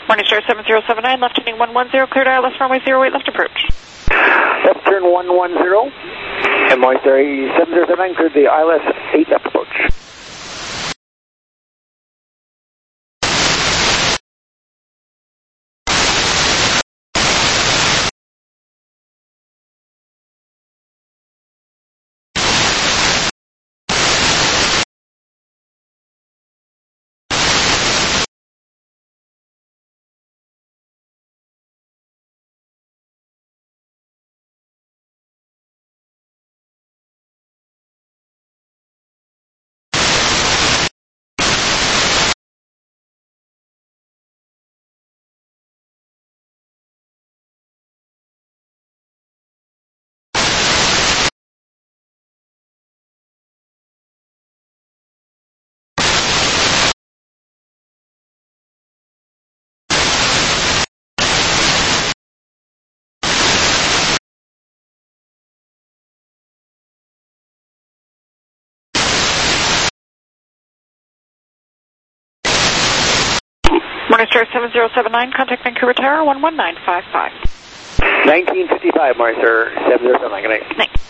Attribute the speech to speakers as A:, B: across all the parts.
A: Morningstar 7079, left heading 110, cleared ILS runway 08, left approach.
B: Left turn 110, and Morningstar 7079, cleared the ILS 8 left approach.
A: Morningstar 7079, contact Vancouver Tower 11955.
B: 1955, Morningstar 7079, good night.
A: Night.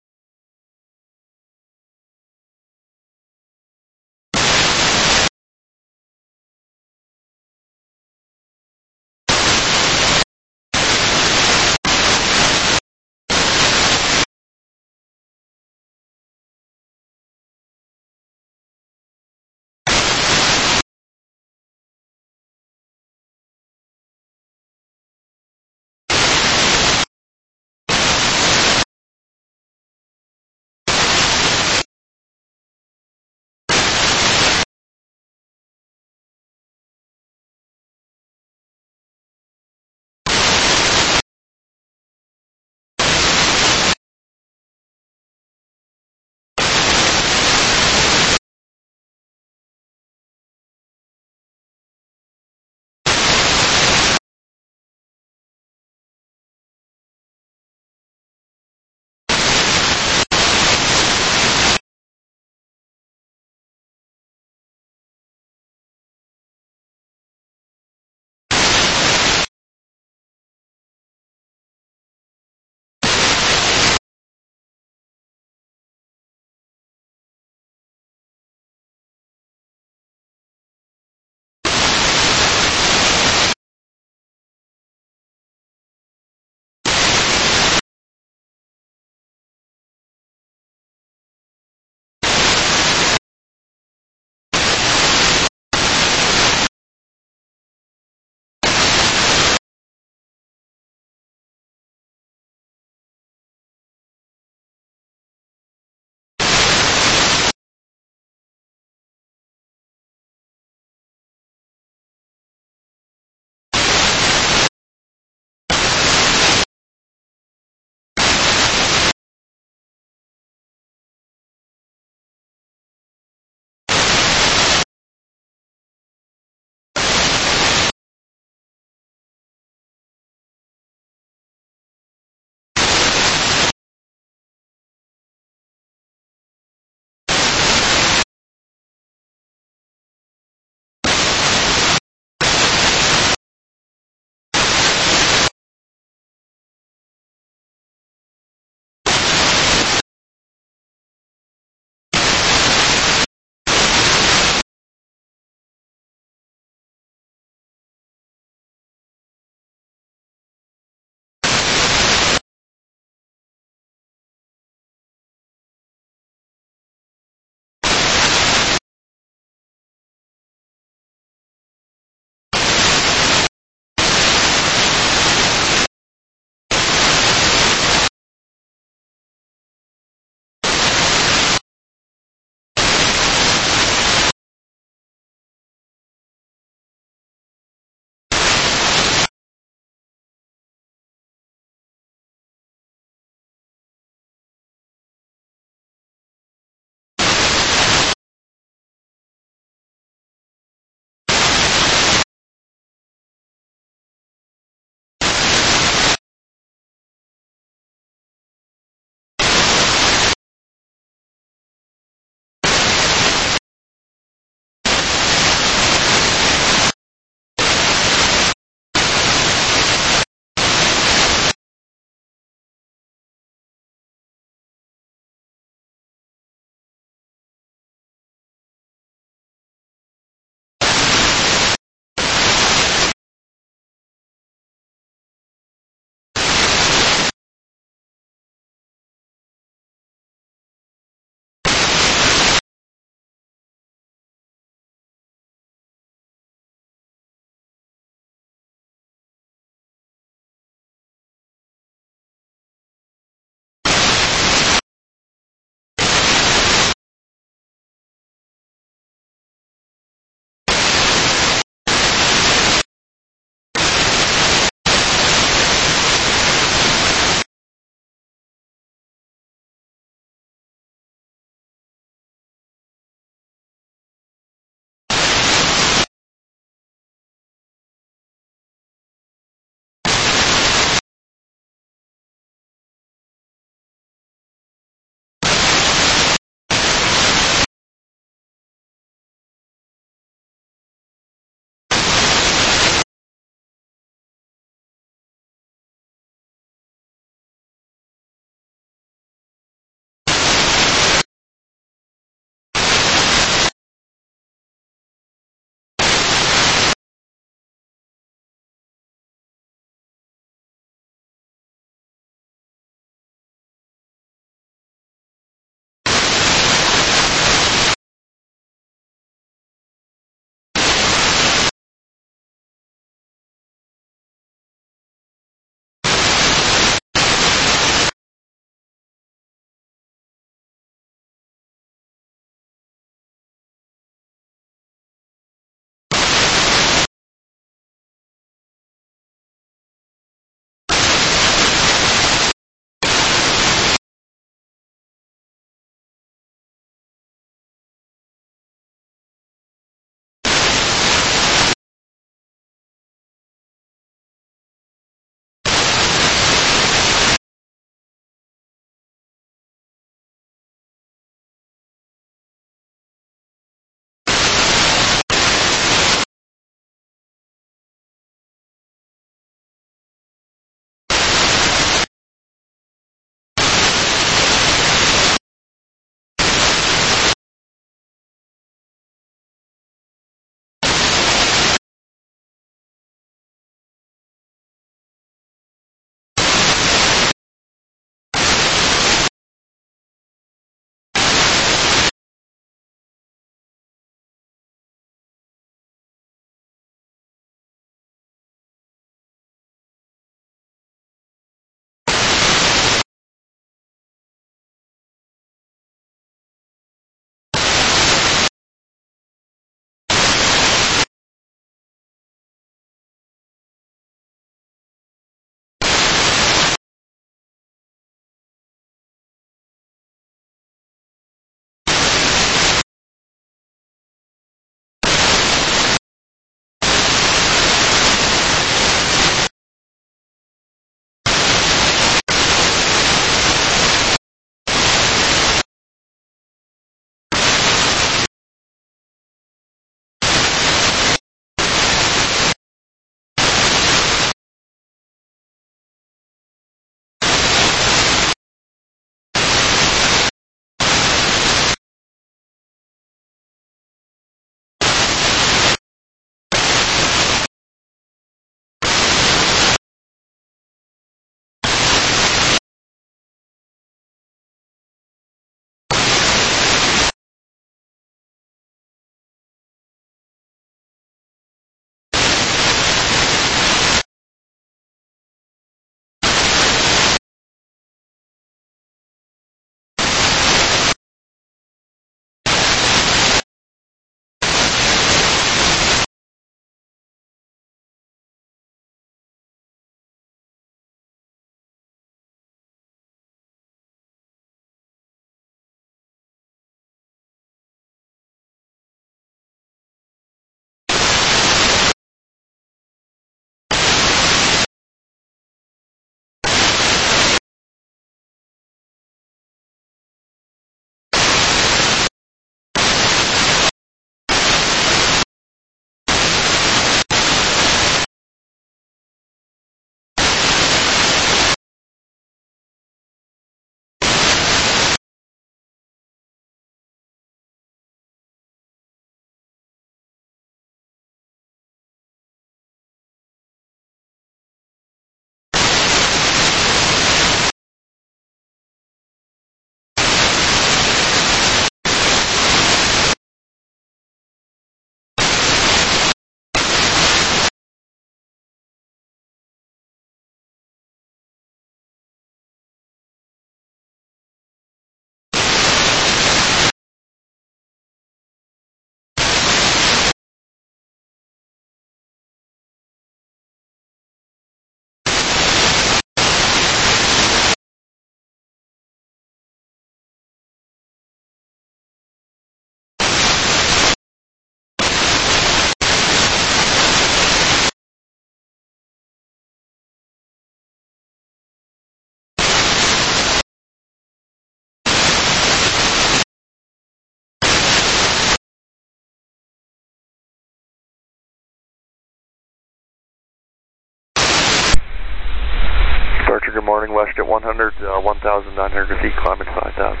C: morning, WestJet 100, 1,900 feet, climbing 5,000.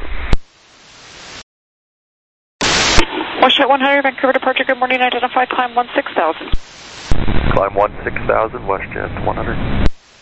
A: WestJet 100, Vancouver departure, good morning, identify, climb 16,000.
C: Climb 16,000, WestJet 100.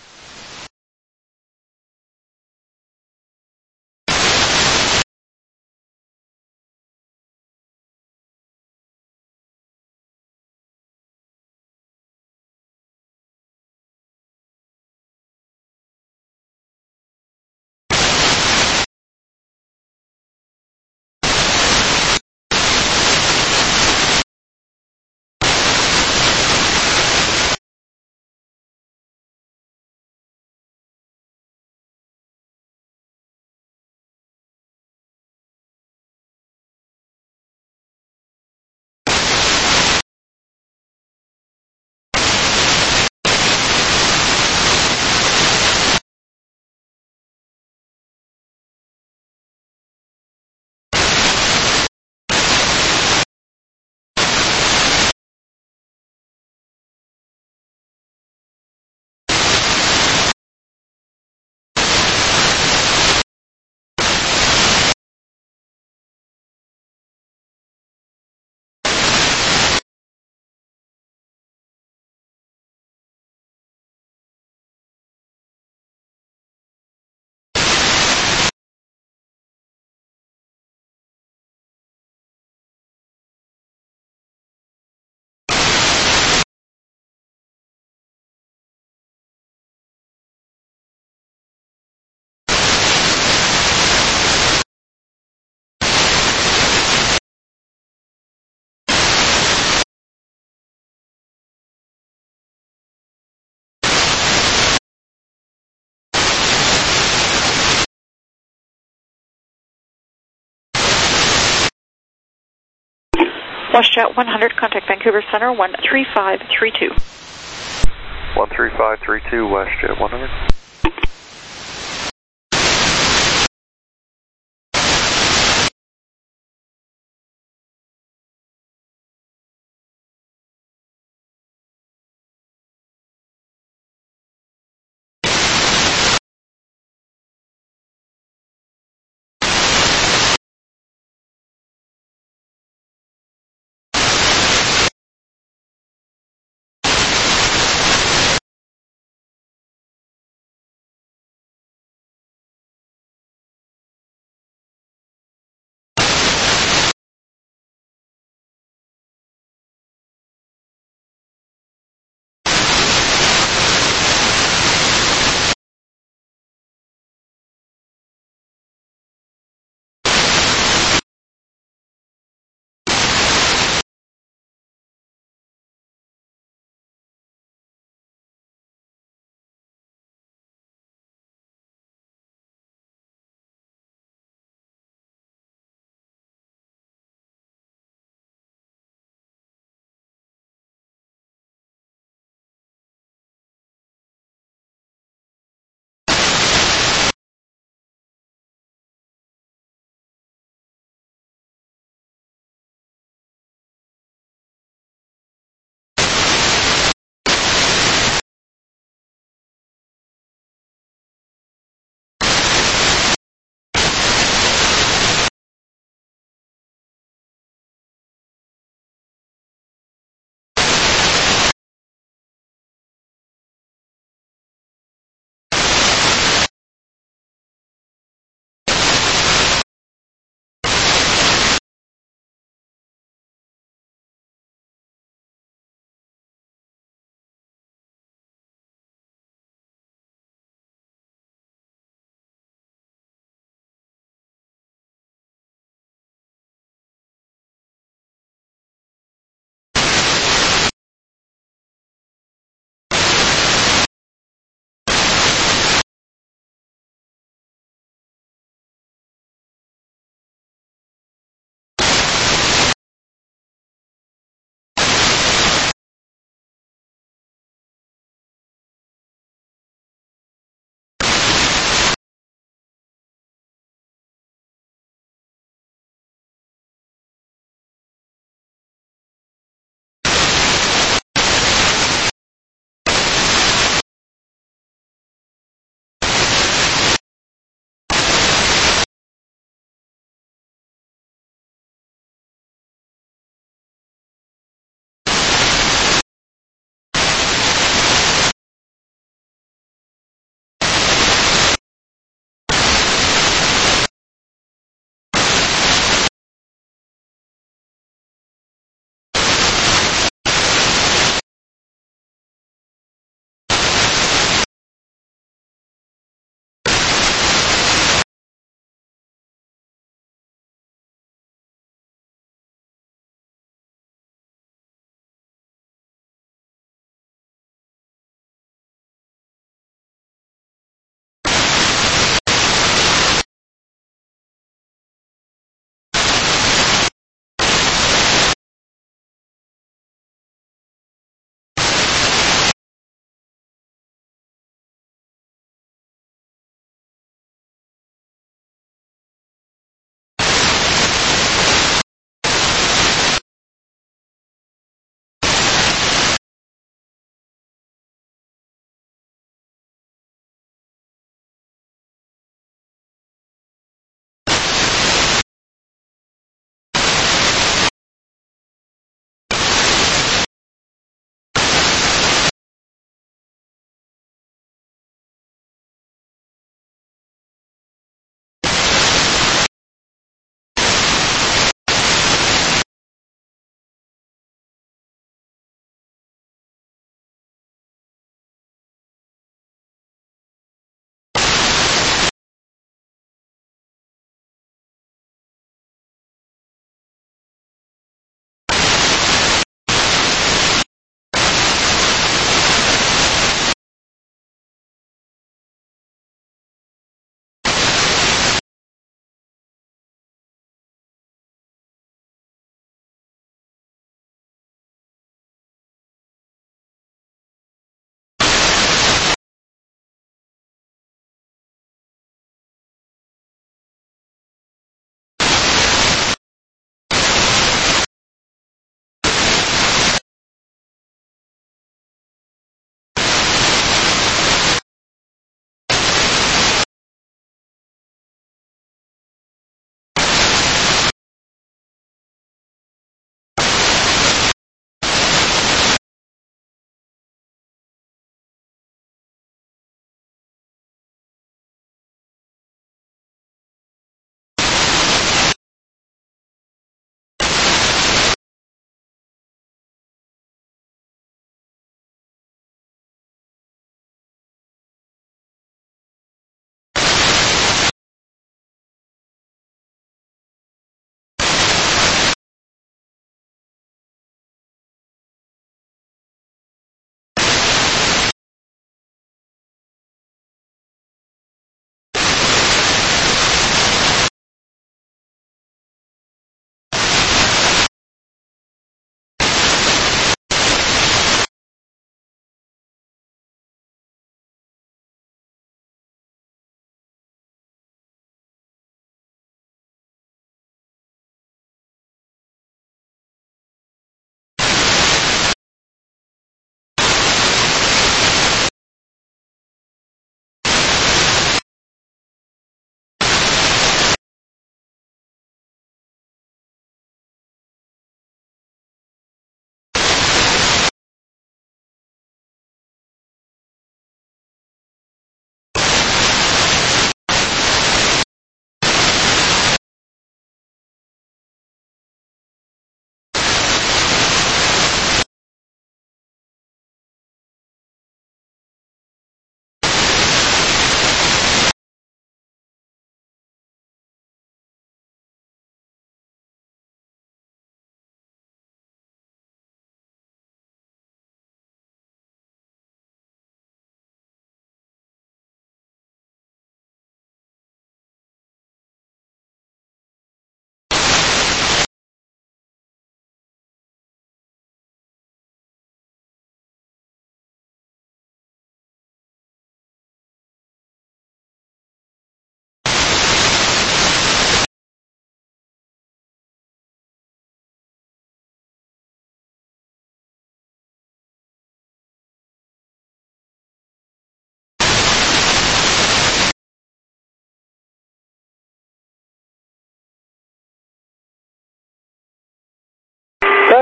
A: WestJet 100, contact Vancouver Center 13532.
C: 13532, WestJet 100.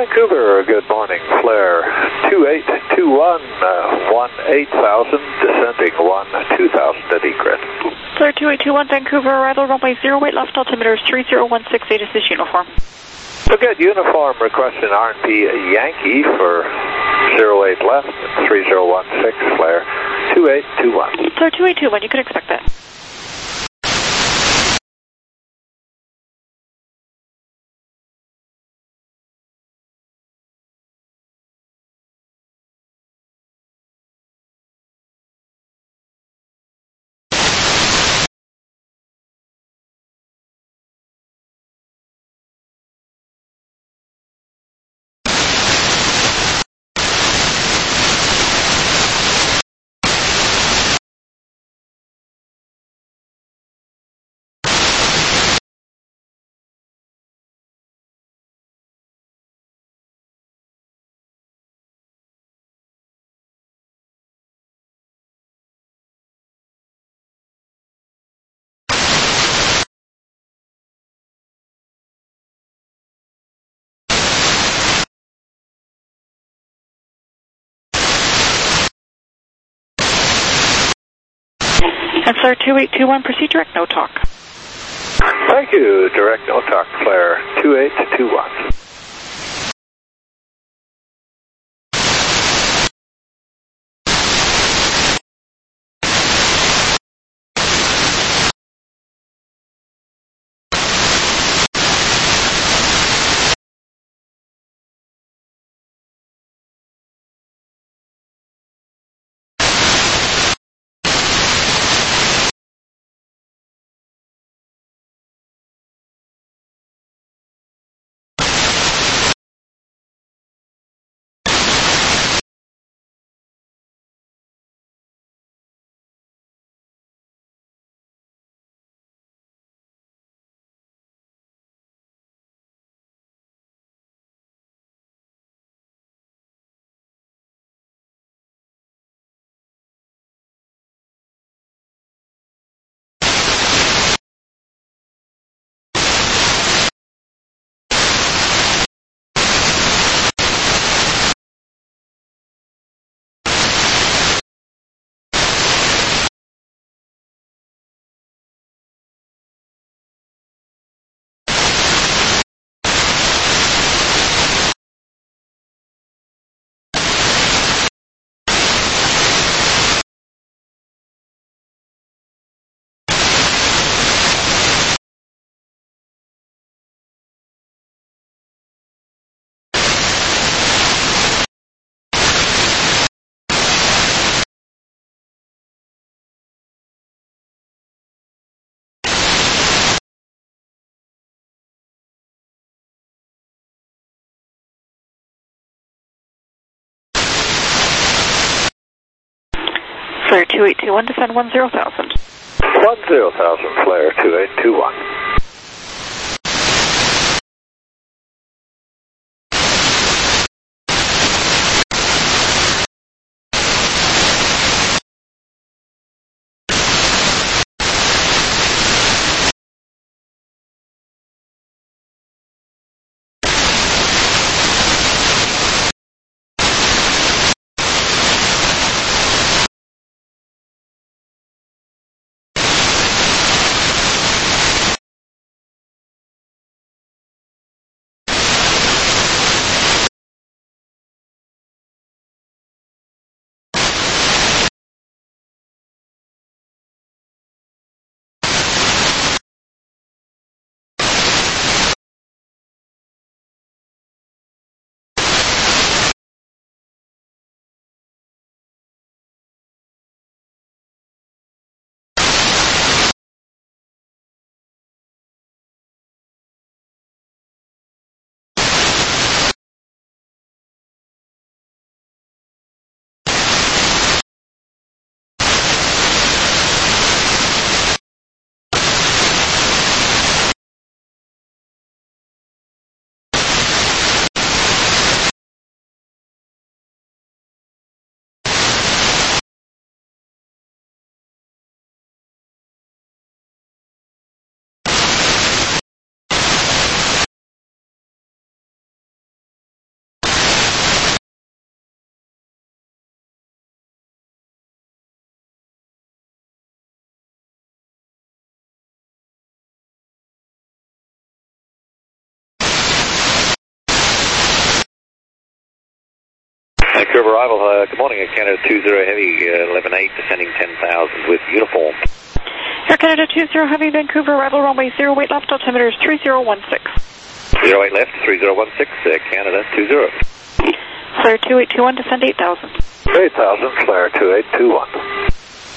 D: Vancouver, good morning. Flare 2821, 18,000, descending 2000 at egret.
A: Flare 2821 Vancouver, arrival runway 08 left, altimeter is 30168, is this uniform?
D: So good, uniform requesting R&P Yankee for 08 left, 3016, flare 2821.
A: Flare 2821, you can expect that. And Flare 2821, proceed direct, no talk.
D: Thank you, direct no talk, flare 2821.
A: Flare 2821, descend 10,000.
D: 10,000, flare 2821. Vancouver arrival, good morning, Canada 20 Heavy, 11-8, descending 10,000 with uniform.
A: Air Canada 20 Heavy, Vancouver arrival, runway 08 left, altimeter is 3016.
D: 08 left, 3016, Canada 20.
A: Flare 2821, descend 8,000.
D: 8,000, flare 2821.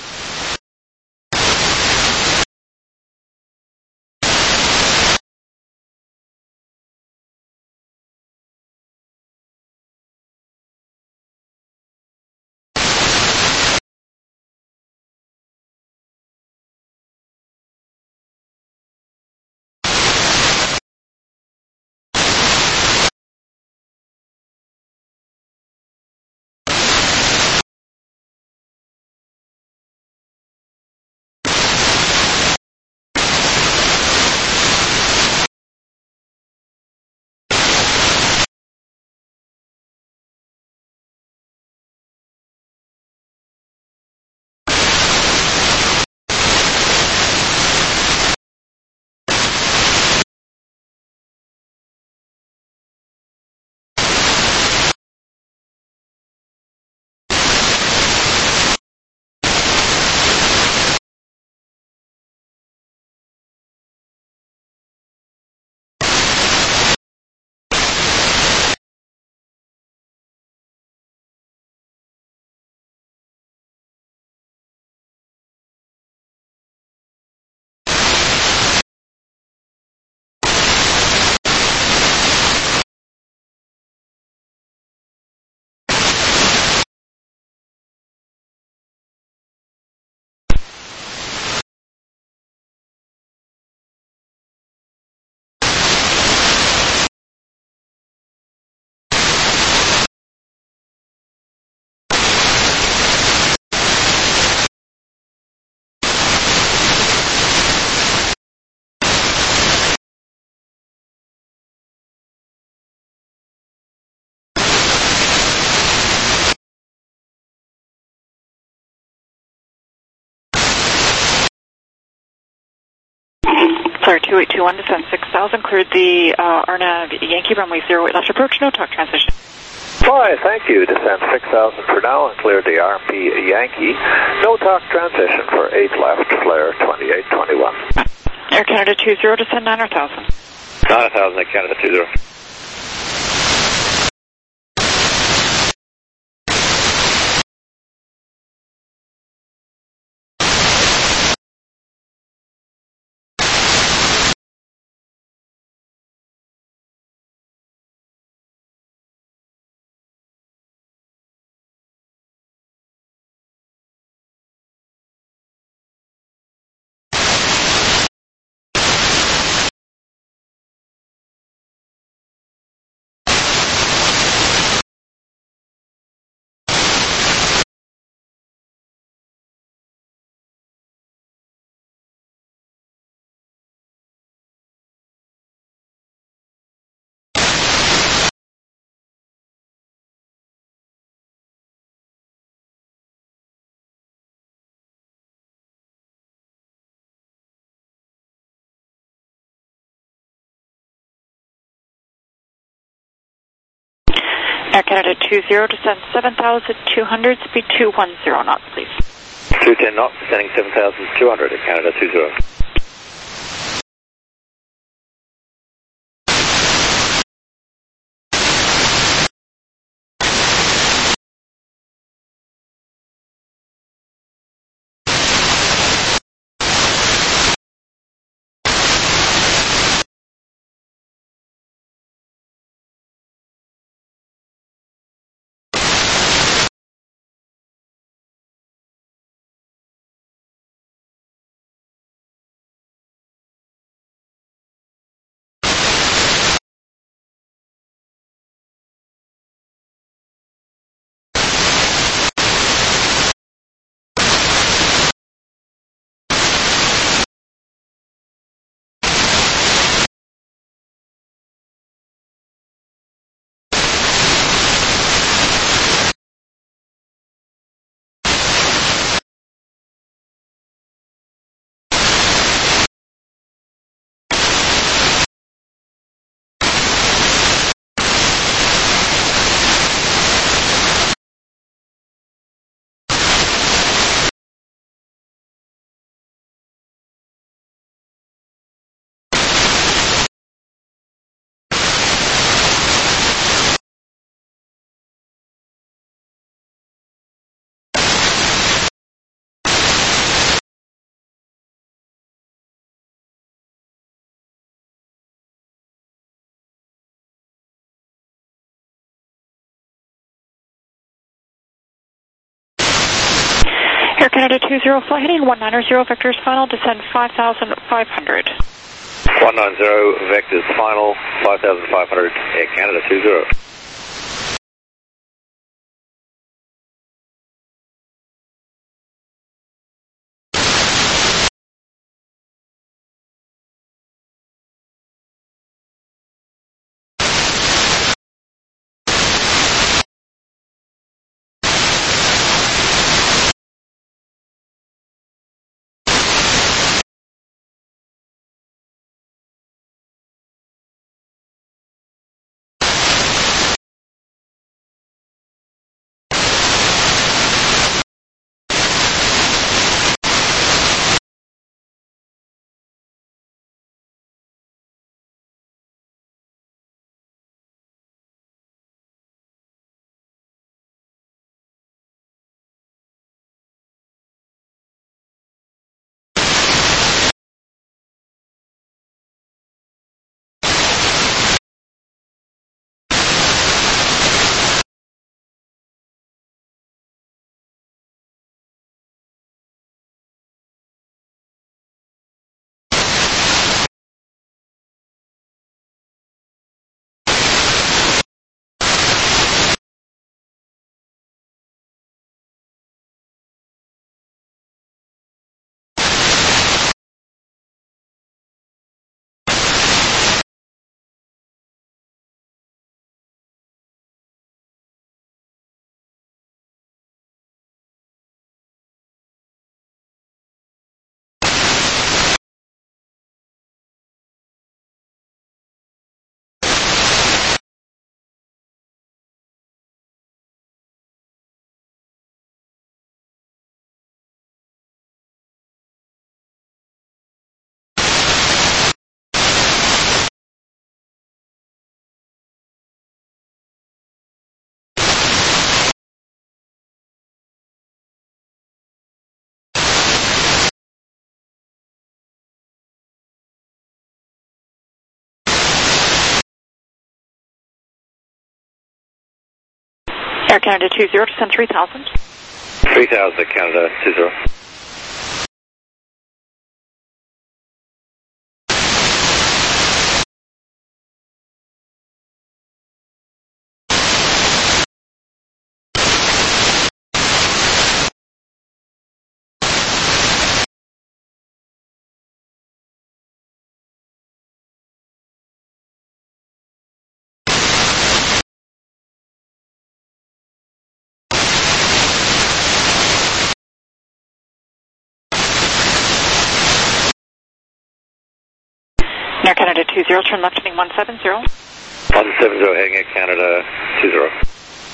A: Flare 2821, descend 6,000, cleared the RNAV Yankee, runway 08 left approach, no talk transition.
D: Fly, thank you, descend 6,000 for now and clear the RP Yankee. No talk transition for 8 left, flare 2821.
A: Air Canada 20, descend 9,000.
D: 9,000, Air Canada 20.
A: Air Canada 20, descend 7,200, speed 210 knots, please.
D: 210 knots, descending 7,200, Air Canada 20.
A: Air Canada 20, fly heading 190, vectors final, descend 5,500.
D: 190, vectors final, 5,500, Air Canada 20.
A: Air Canada 20, descend 3,000.
D: 3,000, Canada 20.
A: Air Canada 20, turn left heading 170.
D: 170, heading Air Canada 20.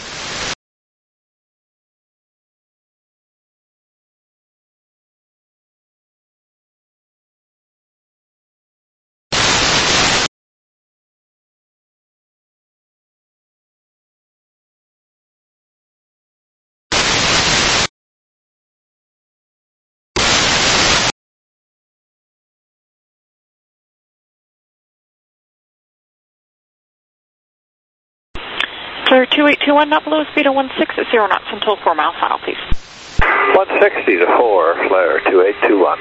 A: Clear 2821, not below speed of 160 knots until 4 mile final, please.
D: 160 to 4, flare 2821.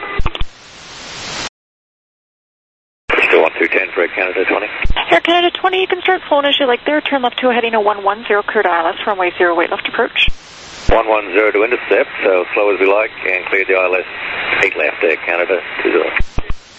D: Still 1210 for Air Canada 20.
A: Air Canada 20, you can start flowing as you like there. Turn left to a heading of 110, clear to ILS, runway 0, weight left approach.
D: 110 to intercept, so slow as we like, and clear the ILS 8 left, Air Canada 20.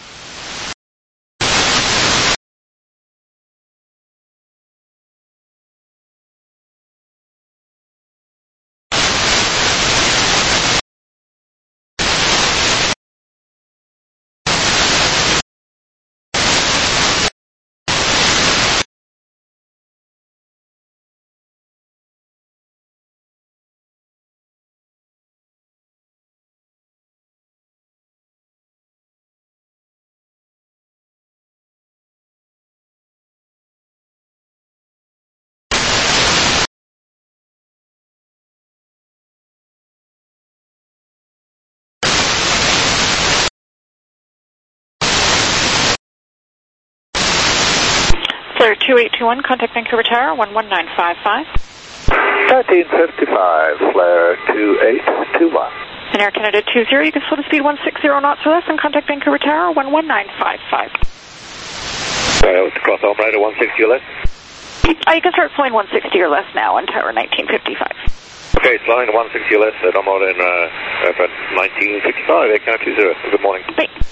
A: Clear 2821, contact Vancouver Tower 11955.
D: 1355, flare 2821.
A: And Air Canada 20, you can slow to speed 160 knots with us and contact Vancouver Tower 11955.
D: Cross home right at 160 or less?
A: You can start flying 160 or less now on Tower 1955.
D: Okay, flying 160 or less at Omar in 1955, Air Canada 20. Good morning.
A: Bye.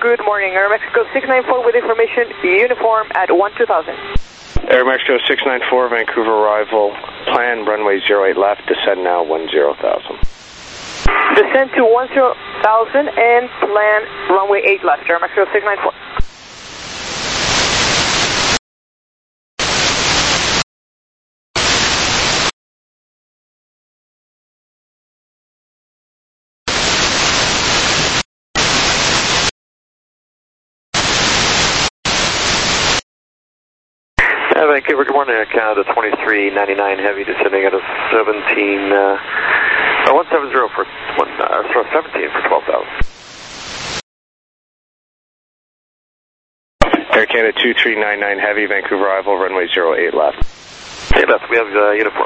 A: good morning. Aeromexico 694 with information uniform at 12,000.
E: Aeromexico 694, Vancouver arrival, plan runway 08 left, descend now 10,000.
A: Descend to 10,000 and plan runway 8 left. Aeromexico 694.
D: Vancouver, good morning. Canada 2399 heavy descending at a 170 for 17 for 12,000.
E: Air Canada 2399 heavy, Vancouver arrival, runway 08 left.
D: Hey, left, we have uniform.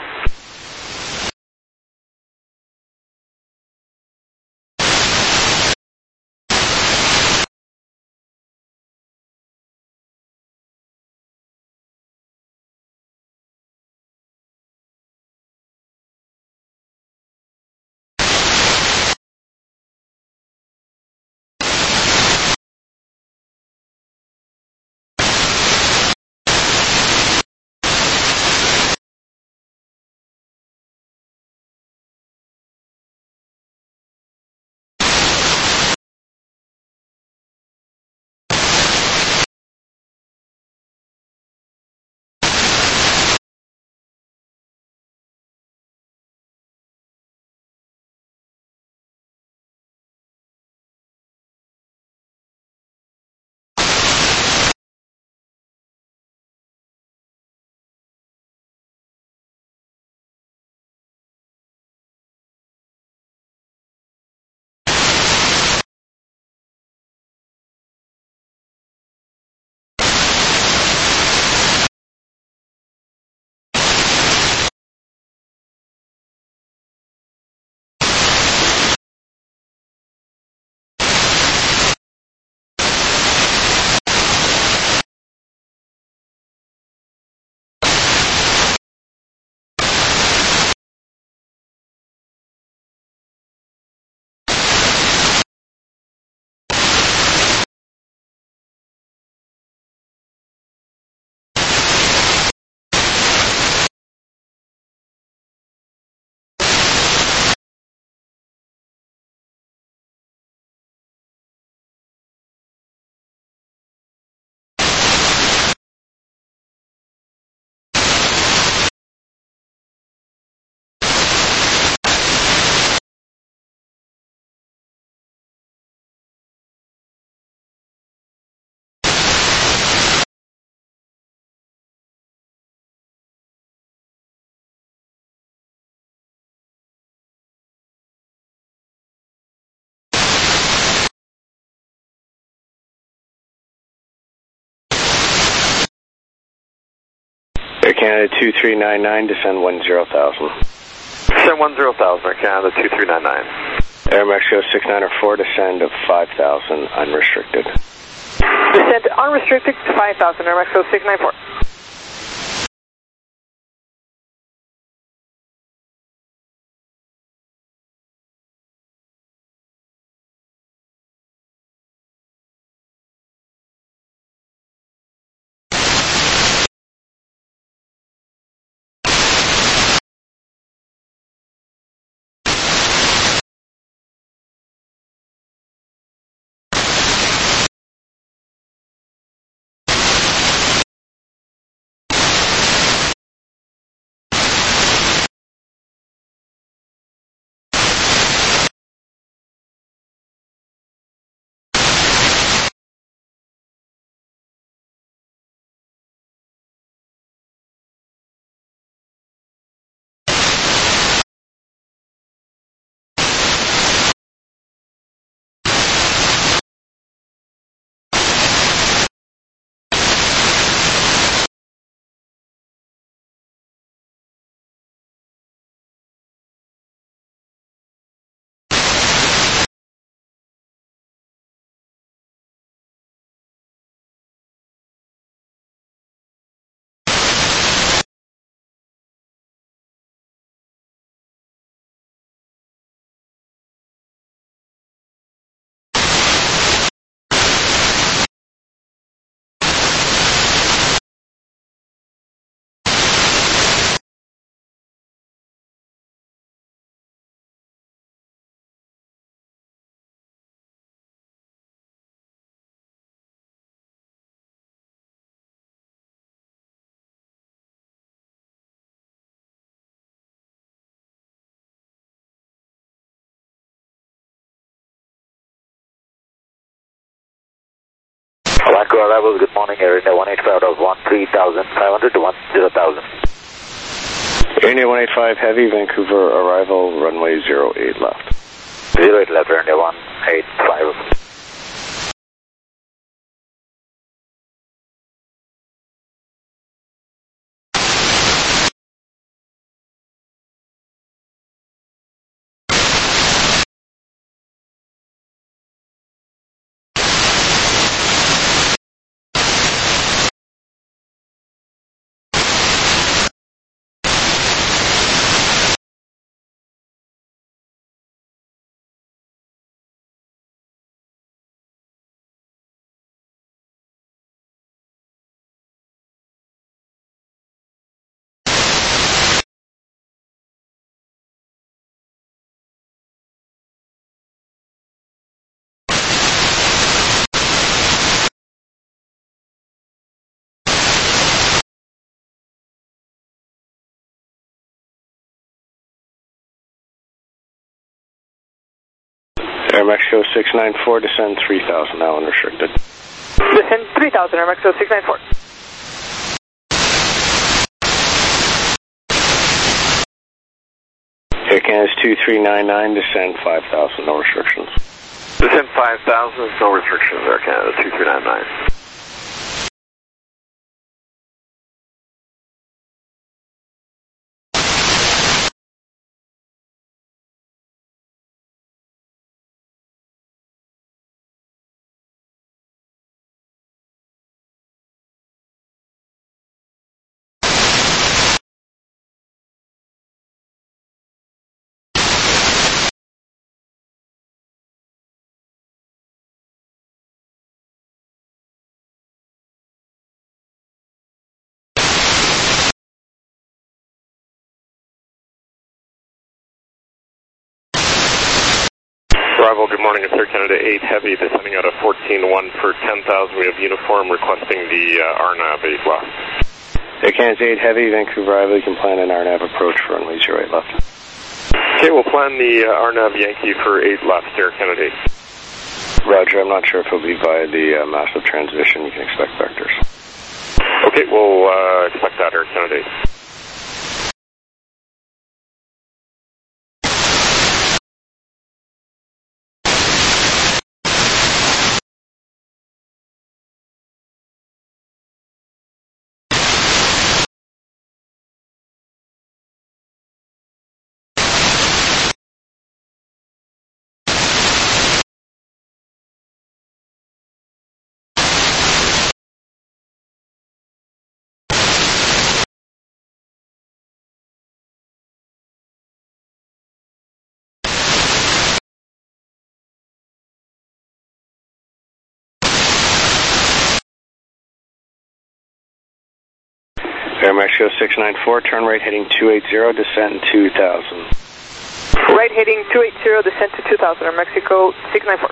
E: Air Canada 2399, descend 10,000.
D: Descend 10,000, Air Canada 2399.
E: Aeromexico 694, descend of 5,000, unrestricted.
A: Descend unrestricted 5,000. Aeromexico 694.
B: Vancouver arrival, good morning, Air India 185 out of 13,500 to 10,000.
E: Air India 185 Heavy, Vancouver arrival, runway 08 left.
B: 08 left, Air India 185.
E: Air Mexico 694, descend 3000 now unrestricted.
A: Descend 3000, Air Mexico 694.
E: Air Canada 2399, descend 5000, no restrictions.
C: Descend 5,000, no restrictions, Air Canada 2399.
F: Arrival, good morning, it's Air Canada 8 Heavy, descending out of 14-1 for 10,000. We have uniform requesting the RNAV 8 left.
E: Air Canada 8 Heavy, Vancouver arrival, you can plan an RNAV approach for runway 08 left.
F: Okay, we'll plan the RNAV Yankee for 8 left, Air Canada 8.
E: Roger, I'm not sure if it'll be via the massive transmission, you can expect vectors.
F: Okay, we'll expect that, Air Canada 8.
E: Air Mexico 694, turn right heading 280, descend 2000.
A: Right heading 280, descend to 2000, Air Mexico 694.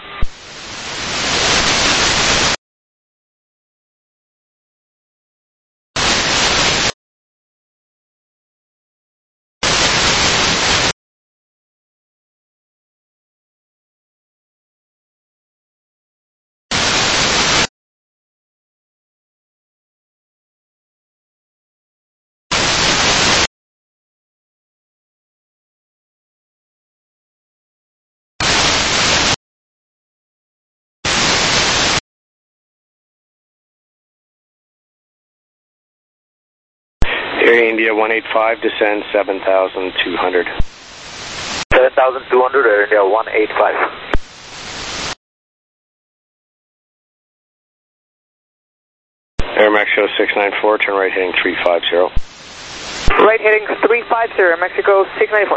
E: Air India 185, descend 7,200.
B: 7,200, Air India 185.
E: Air Mexico 694, turn right heading 350.
A: Right heading 350, Air Mexico 694.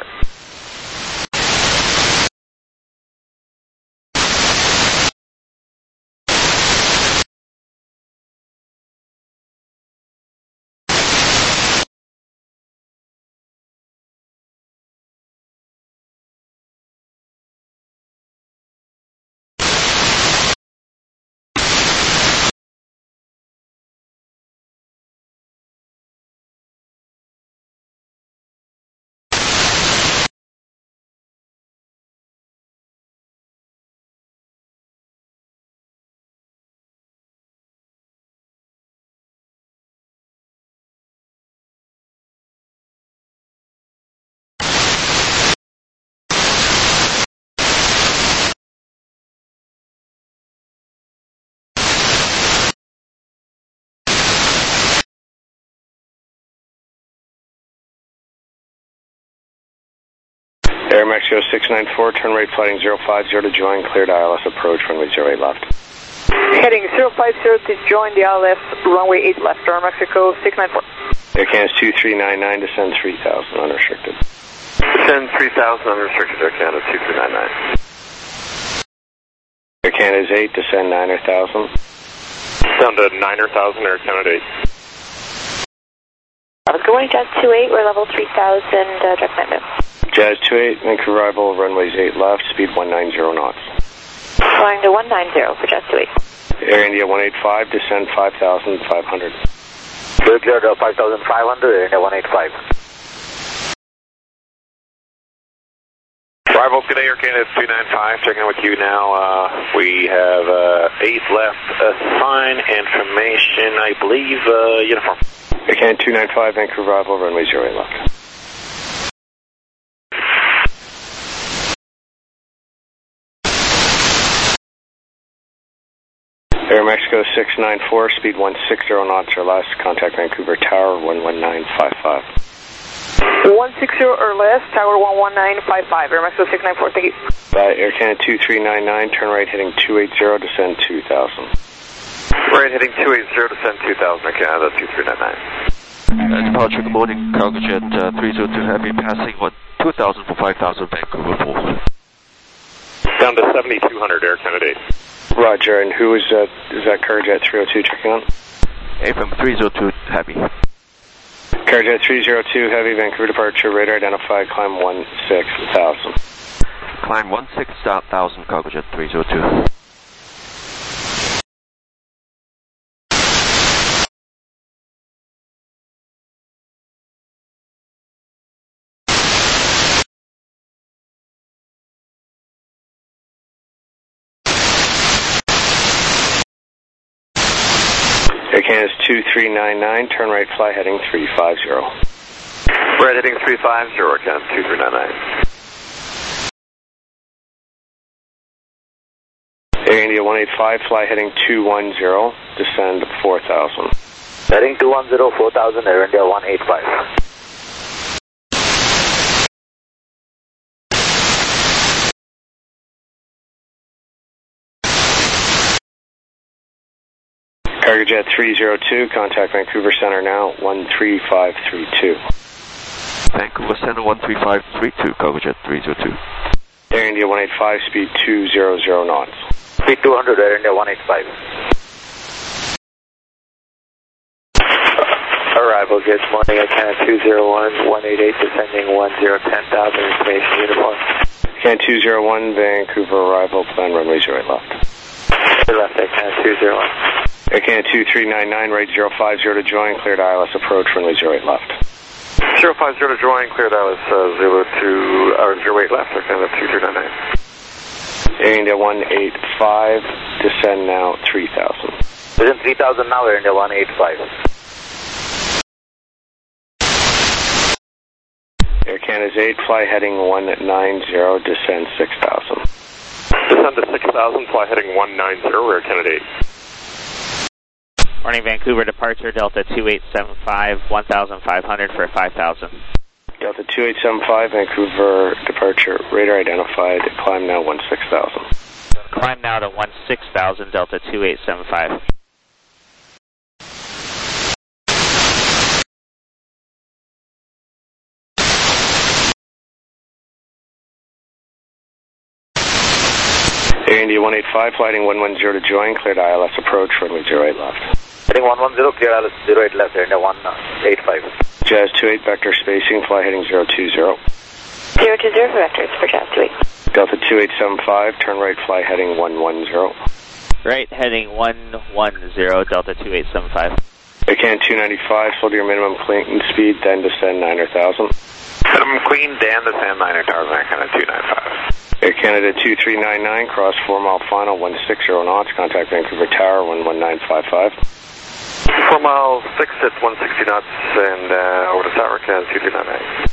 E: Air Mexico 694, turn right flighting 050 to join, cleared ILS approach, runway 08 left.
A: Heading 050 to join the ILS, runway 8 left, Air Mexico 694.
E: Air Canada 2399, descend 3000, unrestricted.
C: Descend 3000, unrestricted, Air Canada 2399.
E: Air Canada is 8, descend 9000.
F: Down to 9000, Air Canada 8.
A: Good morning, Jazz 28, we're level 3000, direct flight move.
E: Jazz 28, Vancouver arrival, runways 8 left, speed 190 knots.
A: Flying to 190 for Jazz 28.
E: Air India 185, descend 5500.
B: We're cleared 5500, Air India 185.
D: Arrival today, Air Canada 295, checking in with you now. We have 8 left, assign information, I believe, uniform.
E: Air Canada 295, Vancouver arrival, runway 08 left. Air Mexico 694, speed 160 knots or less, contact Vancouver Tower 11955.
A: 160 or less, Tower 11955, Air Mexico 694, thank you.
E: Air Canada 2399, turn right heading 280, descend 2000.
C: Right heading 280, descend 2000, Air Canada 2399.
G: Departure, good morning, Cargojet 302 Heavy, passing 2000 for 5000, Vancouver 4.
F: Down to 7200, Air Canada 8.
E: Roger, and who is that Cargojet 302 checking on?
G: AFM 302 Heavy.
E: Cargojet 302 Heavy, Vancouver departure, radar identified, climb 16,000.
G: Climb 16,000, Cargojet 302.
E: Air Canada 2399, turn right fly heading 350.
C: Right heading 350, Air Canada 2399.
E: Air India 185, fly heading 210, descend 4000.
B: Heading 210, 4000, Air India 185.
E: Cargojet 302, contact Vancouver Center now, 13532.
G: Vancouver Center 13532, Cargojet 302.
E: Air India 185, speed 200 knots.
B: Speed 200, Air India 185. Arrival, good morning, Air Canada 201, 188, descending 1010,000, information uniform.
E: Canada 201, Vancouver arrival, plan runway 08 left.
B: Left, Air Canada 201.
E: Air Canada 2399, right 050 to join, cleared ILS approach, runway 08 left.
C: 050 to join, cleared ILS 08 left, Air Canada 2399.
E: Air India 185, descend now 3000.
B: Within 3000 now, Air India 185.
E: Air Canada's 8, fly heading 190, descend 6000.
F: Descend to 6000, fly heading 190, Air Canada 8.
H: Morning, Vancouver departure, Delta 2875, 1500 for 5000.
E: Delta 2875, Vancouver departure, radar identified, climb now 16,000.
H: Climb now to 16,000, Delta 2875.
E: Air India 185, flighting 110 to join, cleared ILS approach, runway 08 left.
B: Heading 110, clear ILS 08 left, Air India 185.
E: Jazz 28, vector spacing, fly heading 020.
A: 020 for vectors for Jazz 28.
E: Delta 2875, turn right, fly heading 110.
H: Right, heading 110, Delta 2875.
E: Air Canada 295, slow to your minimum clean speed, then descend 9,000.
D: Minimum clean, Dan, descend 9,000, Air Canada 295.
E: Air Canada 2399, cross 4 mile final, 160 knots, contact Vancouver Tower 11955.
C: 4 miles 6 at 160 knots, and over to Tower, Canada 2399.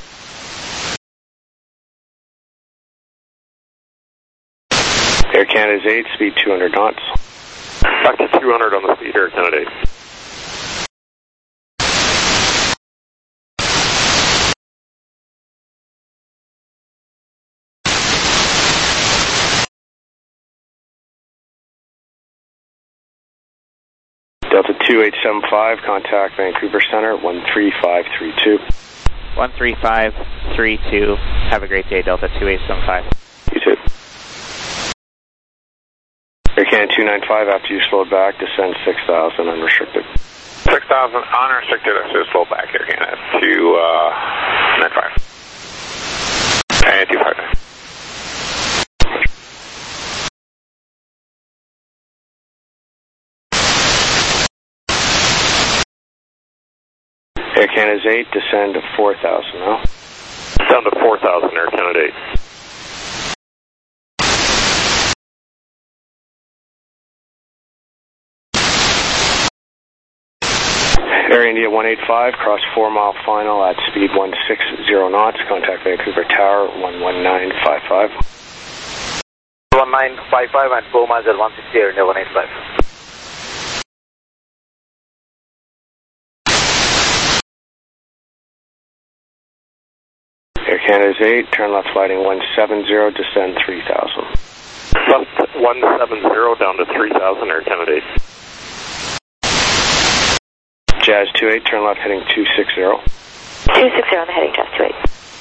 E: Air Canada's 8, speed 200 knots.
F: Back to 200 on the speed, Air Canada 8.
E: 2875, contact Vancouver Center, 13532.
H: 13532. Have a great day, Delta 2875.
E: You too. Air Canada 295, after you slowed back, descend 6,000 unrestricted.
D: 6,000 unrestricted, so slow back Air Canada 295. And 259.
E: Air Canada's 8, descend to 4,000 now.
F: Down to 4,000, Air Canada 8.
E: Air India 185, cross 4 mile final at speed 160 knots, contact Vancouver Tower 11955.
B: 1955 and 4 miles at 160 Air India 185.
E: Air Canada's 8, turn left sliding 170, descend 3,000.
F: Left 170 down to 3,000, Air Canada 8.
E: Jazz 28, turn left heading 260.
A: 260 on the heading, Jazz 28.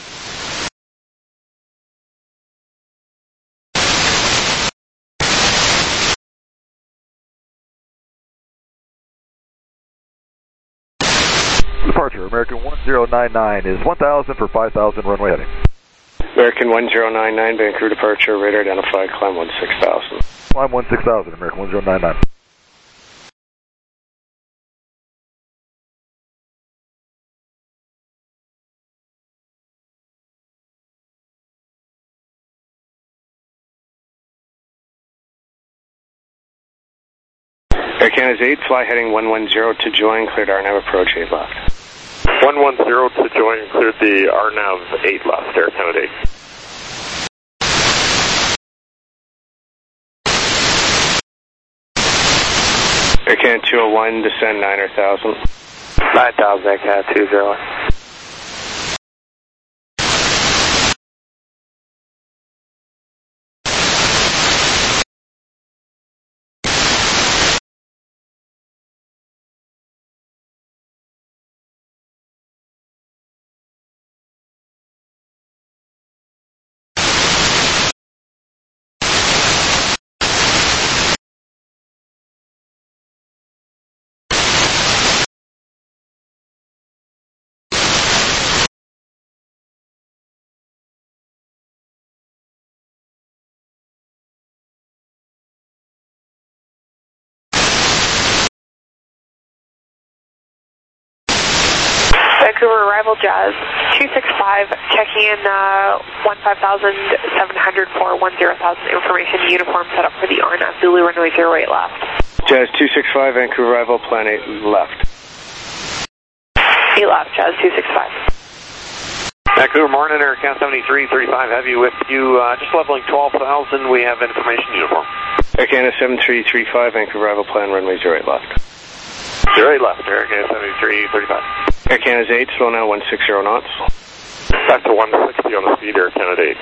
I: Departure, American 1099 is 1,000 for 5,000 runway heading.
E: American 1099, Vancouver departure, radar identified, climb 16,000.
I: Climb 16,000, American 1099.
E: Air Canada's 8, fly heading 110 to join, cleared RNAV approach 8 left.
F: 110 to join, cleared the RNAV 8 left, Air Canada 8.
E: Air Canada 201, descend 9,000.
B: 9,000 Air Canada 201.
A: Vancouver arrival, Jazz 265, checking in 15,700 for 10,000 information, uniform set up for the RNAV, Zulu runway 08 left.
E: Jazz 265, Vancouver arrival, plan 8 left.
A: 8 left, Jazz 265.
D: Vancouver morning, Air Canada 7335, have you with you, just leveling 12,000, we have information uniform.
E: Air Canada 7335, Vancouver arrival, plan runway 08 left.
D: 08 left, Air Canada 7335.
E: Air Canada's 8, slow now 160 knots.
F: Back to 160 on the speed, Air Canada 8.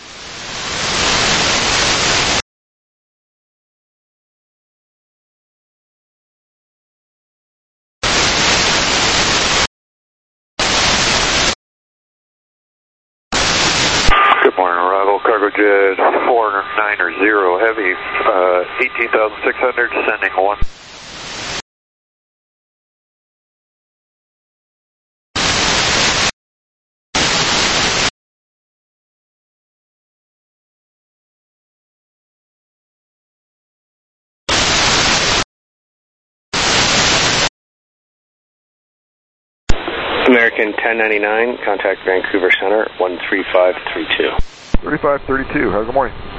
D: Good morning, arrival, cargo jet 490 heavy, 18,600, descending 1.
E: American 1099, contact Vancouver Center, 13532.
I: 3532, have a good morning.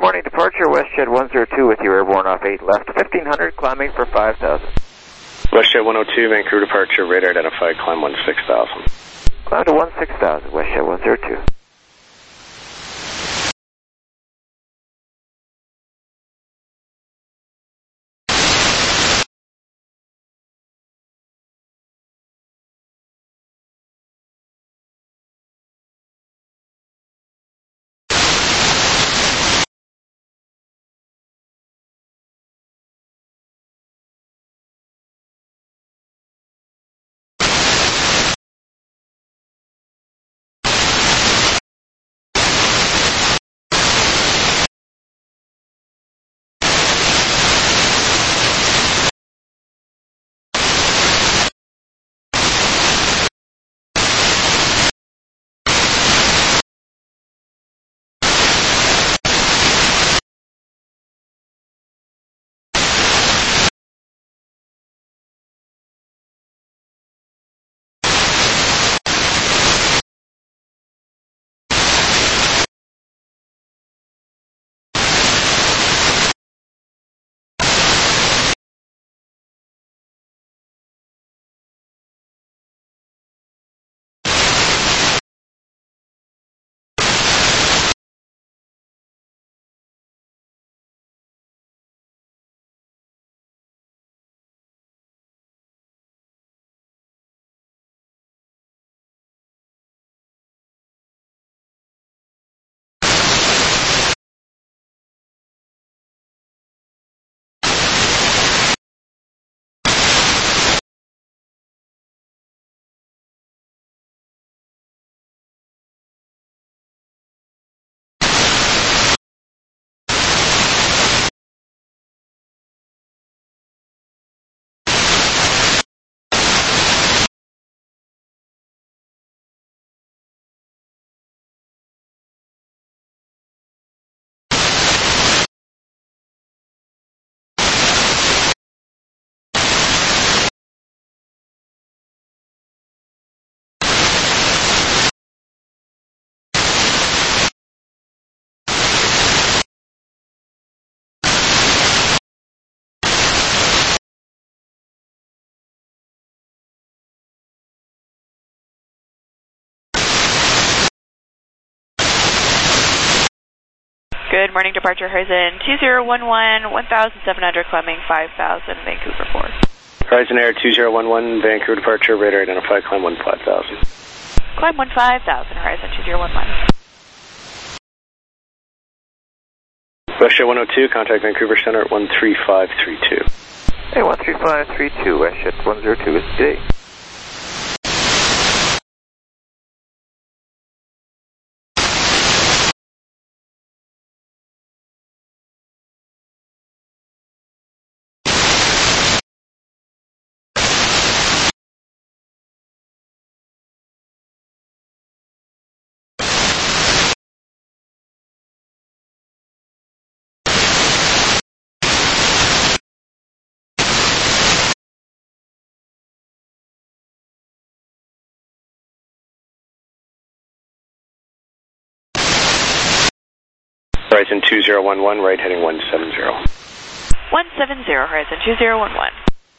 B: morning, departure, WestJet 102 with you, airborne off 8 left, 1500, climbing for 5000.
E: WestJet 102, Vancouver departure, radar identified, climb 16,000.
B: Climb to 16,000, WestJet 102.
A: Good morning, departure Horizon 2011, 1700, climbing 5000, Vancouver 4.
E: Horizon Air 2011, Vancouver departure, radar identified, climb 15,000.
A: Climb 15,000, Horizon 2011.
E: WestJet 102, contact Vancouver Center at 13532.
B: Hey, 13532, WestJet 102 is today.
E: Horizon 2011, right heading 170.
A: 170, Horizon 2011.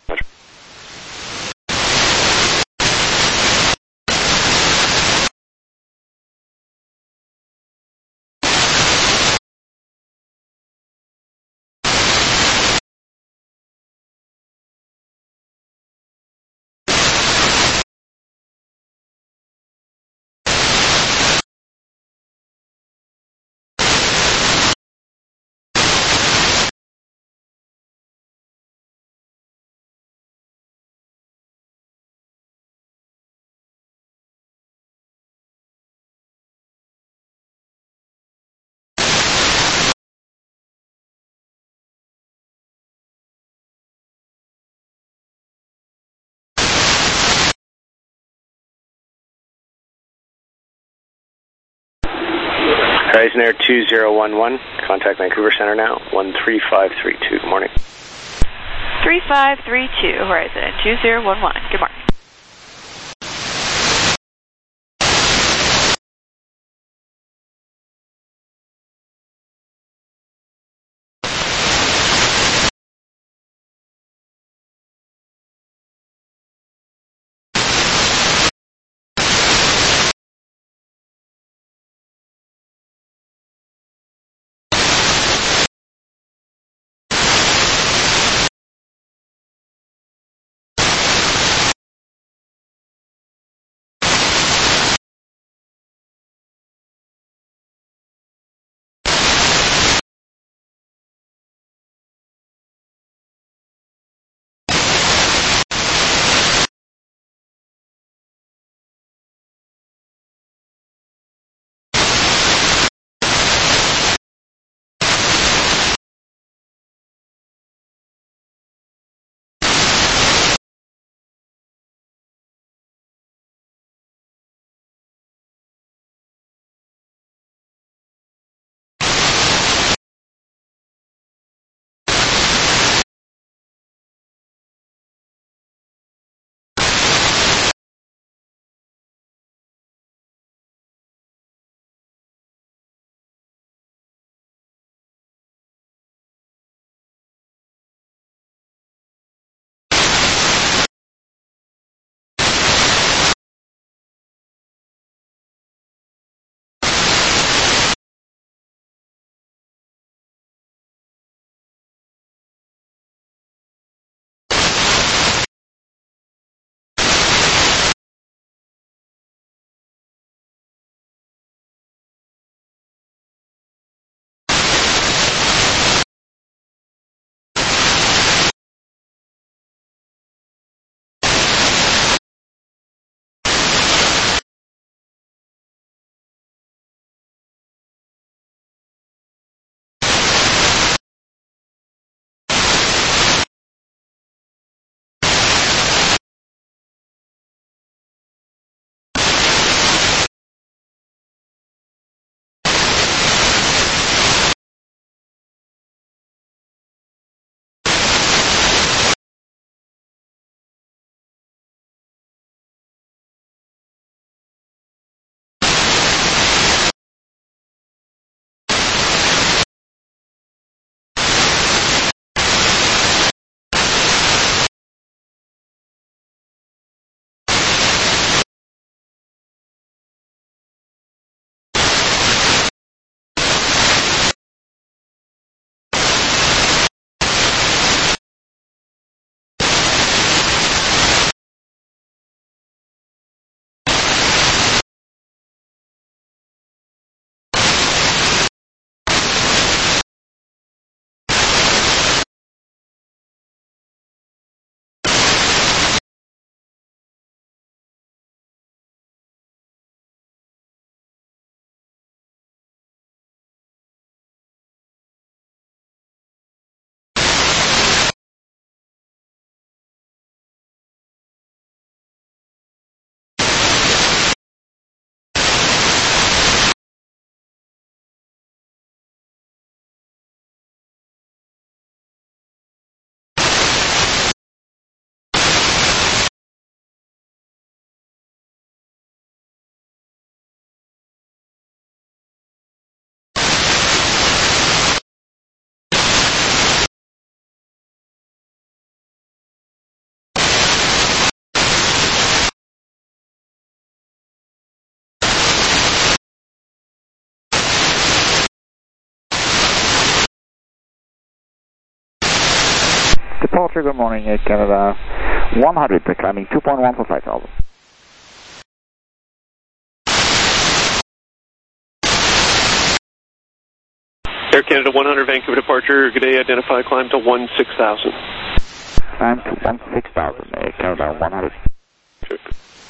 E: Horizon Air 2011, contact Vancouver Center now, 13532. Good morning.
A: 3532, Horizon 2011. Good morning.
B: Departure, good morning, Air Canada 100, climbing 2.1 for 5,000.
J: Air Canada 100, Vancouver departure, good day, identify, climb to 16,000.
B: Climb to 16,000, Air Canada 100.
J: Good.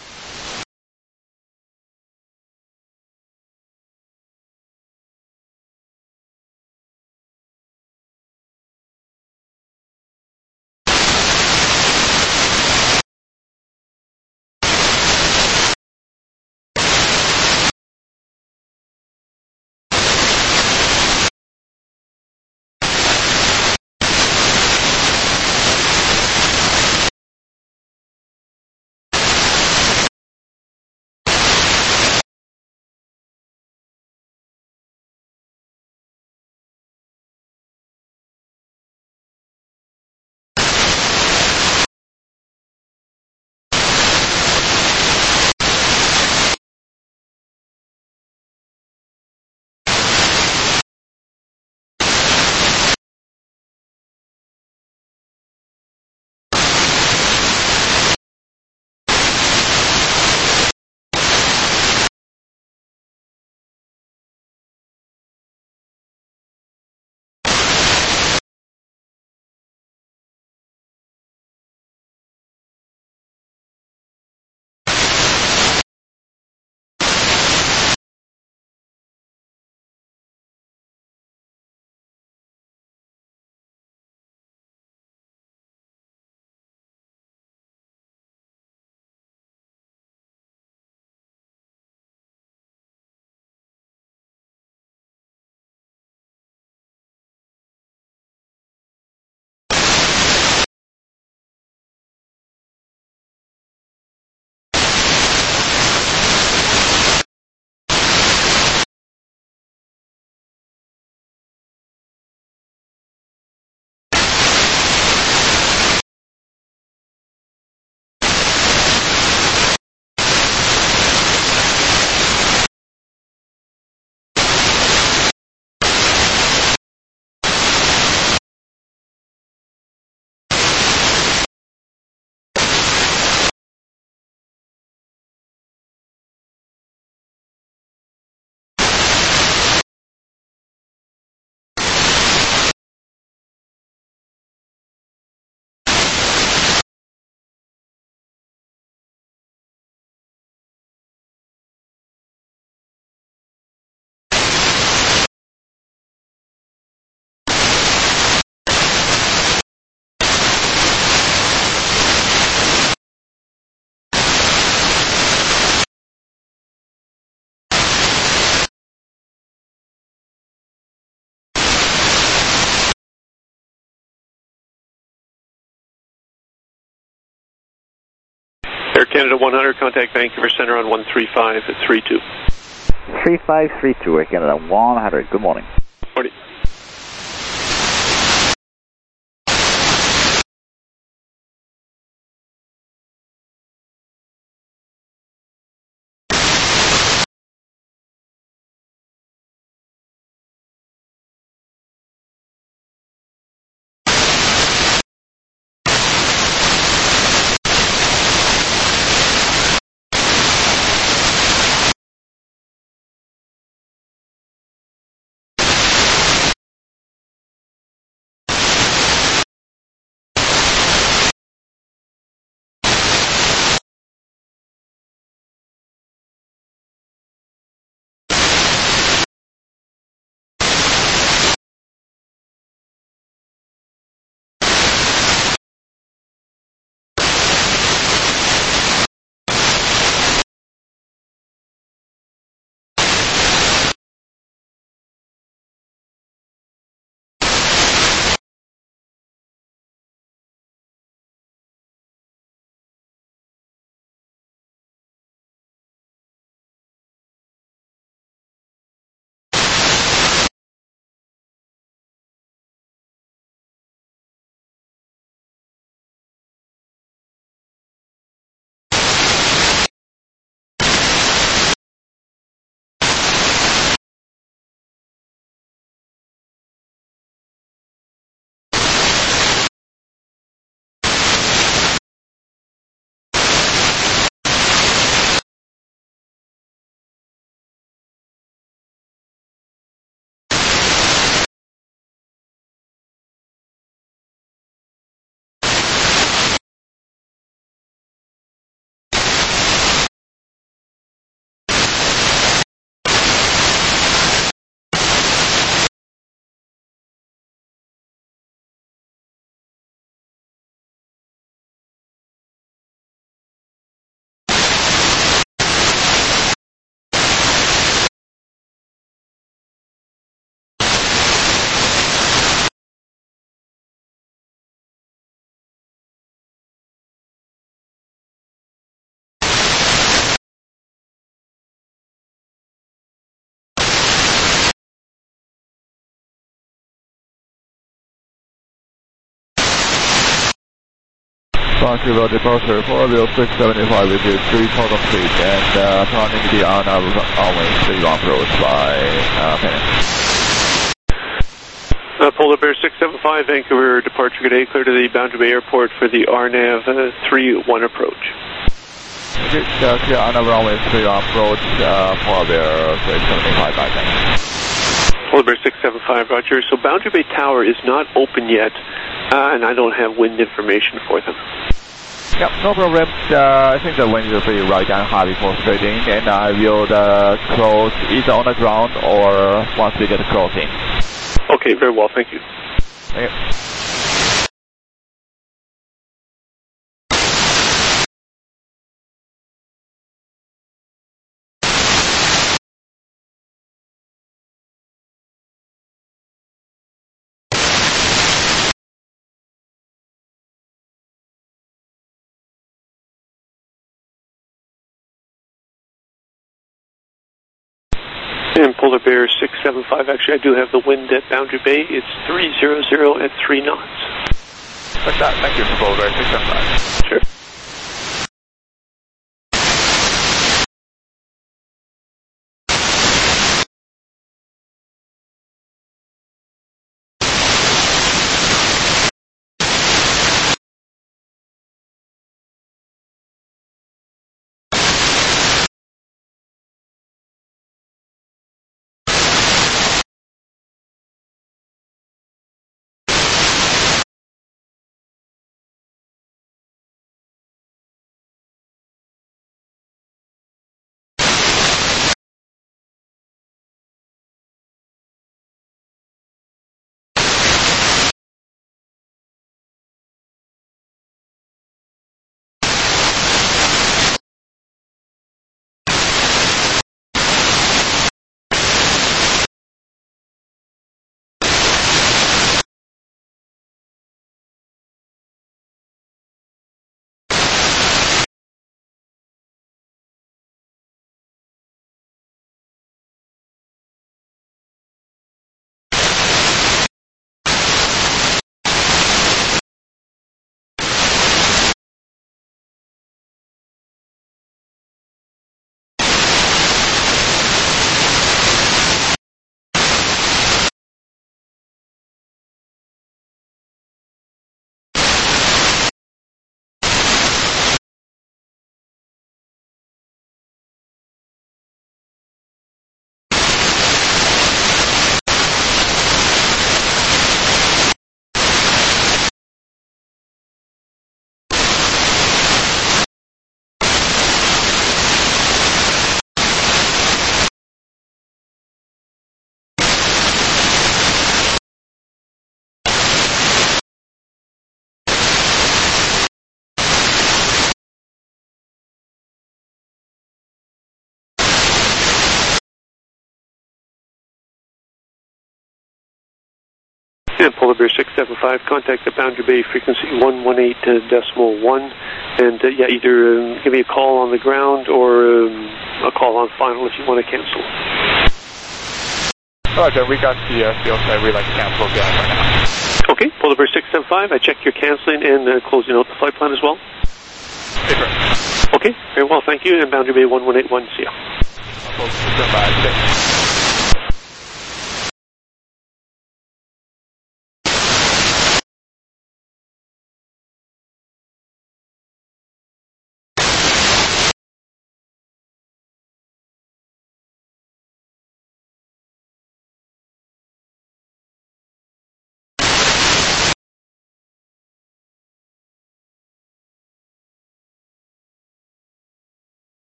J: Air Canada 100, contact Vancouver Center on 13532.
B: 3532, Air Canada 100, good morning.
J: Morning.
I: Vancouver departure for Bill 675 with you 3000 feet and turning the Arnav runway 31 approach by minute.
J: Polar Bear 675, Vancouver departure, good day, clear to the Boundary Bay Airport for the RNAV 31 approach.
I: Okay, clear Arnav runway 31 approach, Polar Bear 675 by minute.
J: Polar Bear 675, roger. So Boundary Bay Tower is not open yet, and I don't have wind information for them.
I: Yep, no problem. I think the wind will be right and heavy for straighting, and I will close either on the ground or once we get close in.
J: Okay, very well, thank you.
I: Thank you.
J: And Polar Bear 675, actually I do have the wind at Boundary Bay. It's 300 at 3 knots.
I: Like that. Thank you, Polar Bear 675.
J: Sure. And Polar Bear 675, contact the Boundary Bay frequency 118.1, and either give me a call on the ground or a call on final if you want to cancel.
I: Alright, then we got the field side. We'd like to cancel again right now.
J: Okay, Polar Bear 675, I checked your canceling and closing out the flight plan as well.
I: Paper.
J: Okay, very well, thank you, and Boundary Bay 1181, see ya.
I: Bye.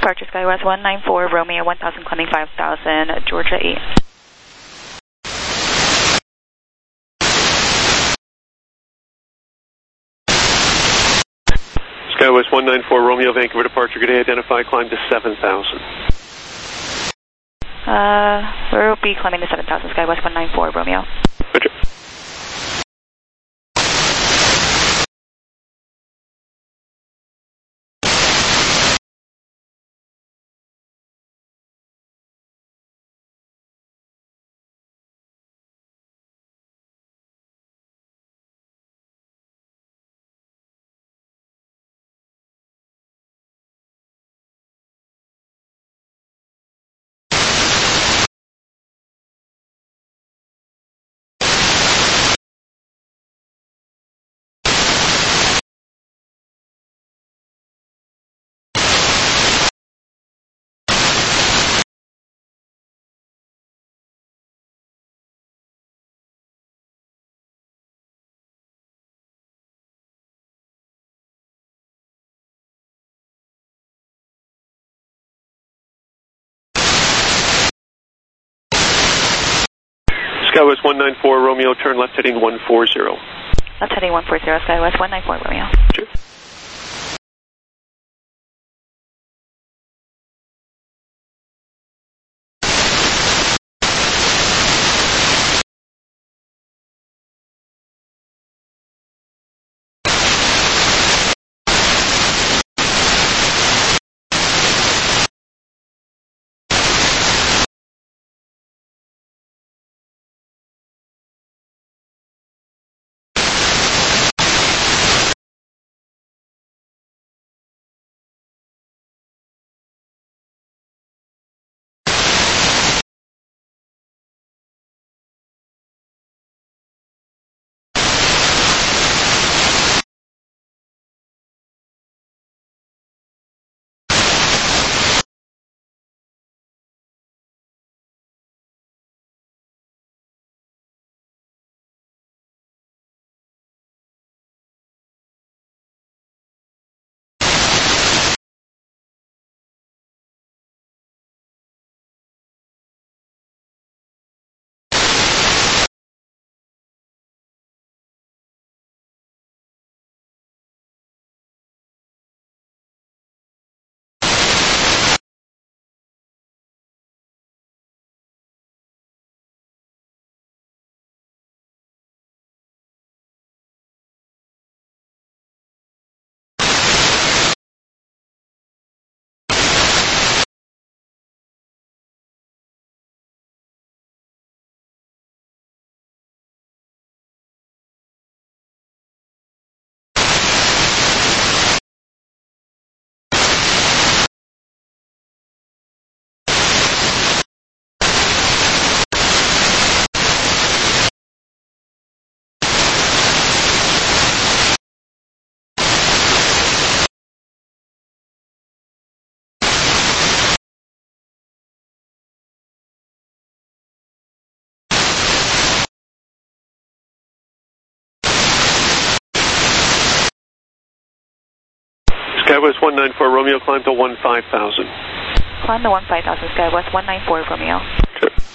A: Departure SkyWest 194 Romeo 1000 climbing 5000 Georgia 8.
J: SkyWest 194 Romeo Vancouver departure, good day, identify, climb to 7,000.
A: We'll be climbing to 7,000 SkyWest 194 Romeo.
J: Roger. SkyWest 194 Romeo, turn left heading 140.
A: Left heading 140 SkyWest 194 Romeo.
J: Sure. SkyWest 194 Romeo, climb to 15,000.
A: Climb to 15,000 SkyWest 194 Romeo.
J: Sure.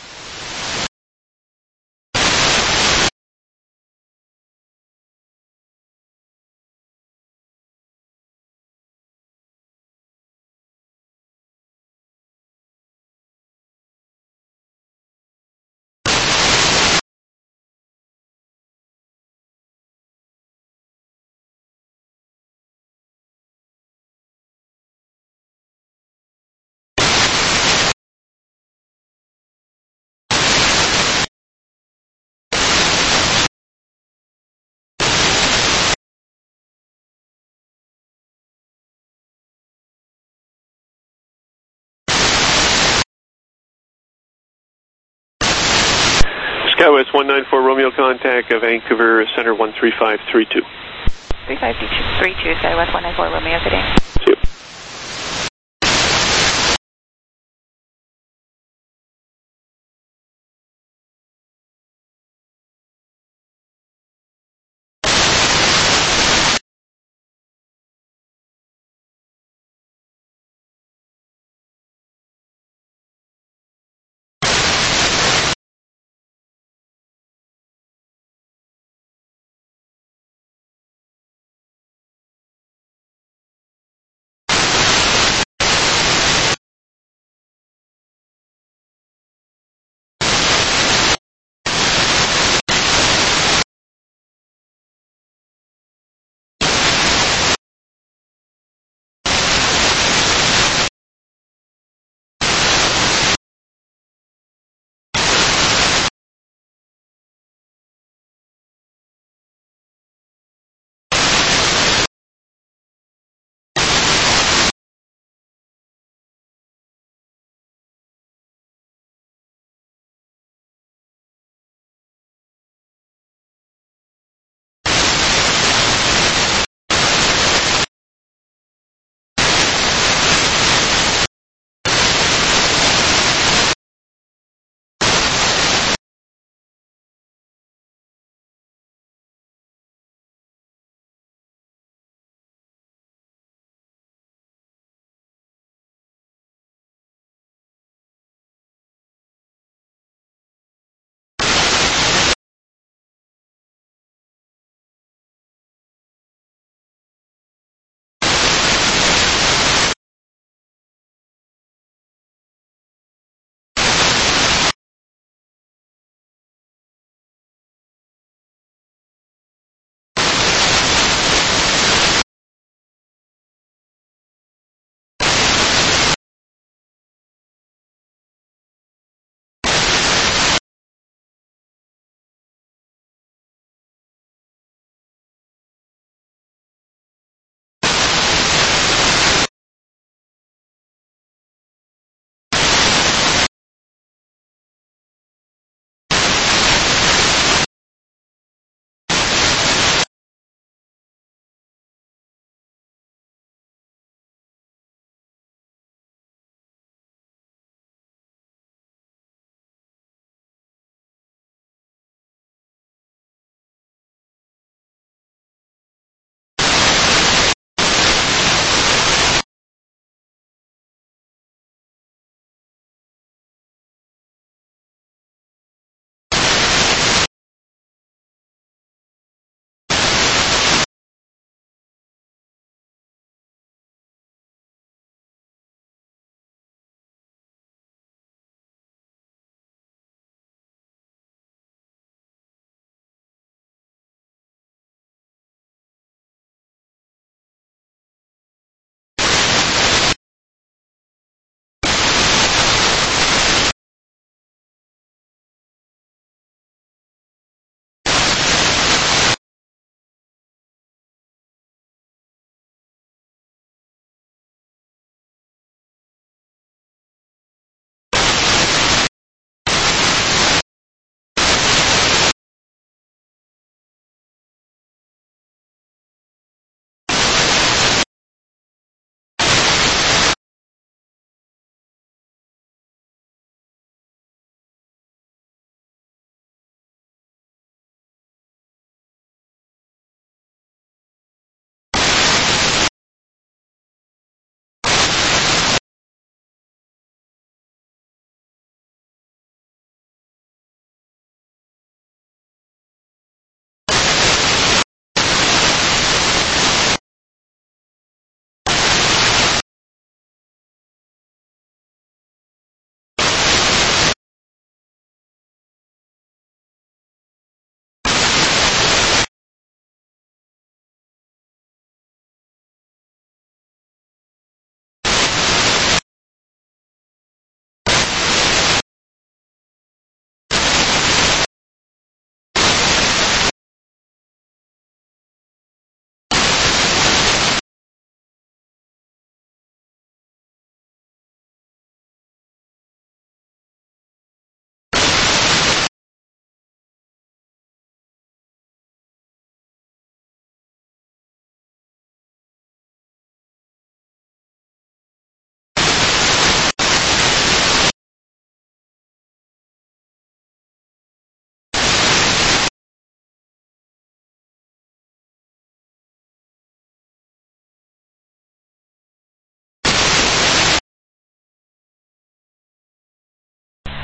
J: SkyWest 194 Romeo, contact Vancouver Center 13532.
A: 3532 SkyWest 194 Romeo, good day.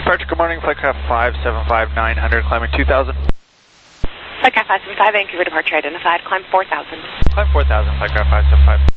K: Departure, good morning, Flightcraft 575-900, climbing 2,000.
L: Flightcraft 575, Vancouver departure identified, climb 4,000.
K: Climb 4,000, Flightcraft 575.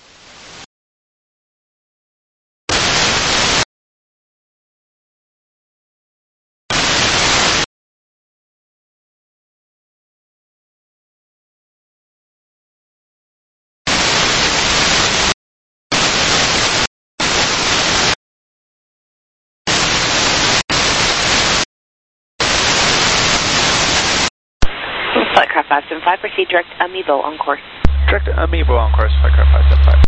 L: Flightcraft 575, proceed direct Amiibo on course.
K: Direct Amiibo on course, Flightcraft 575.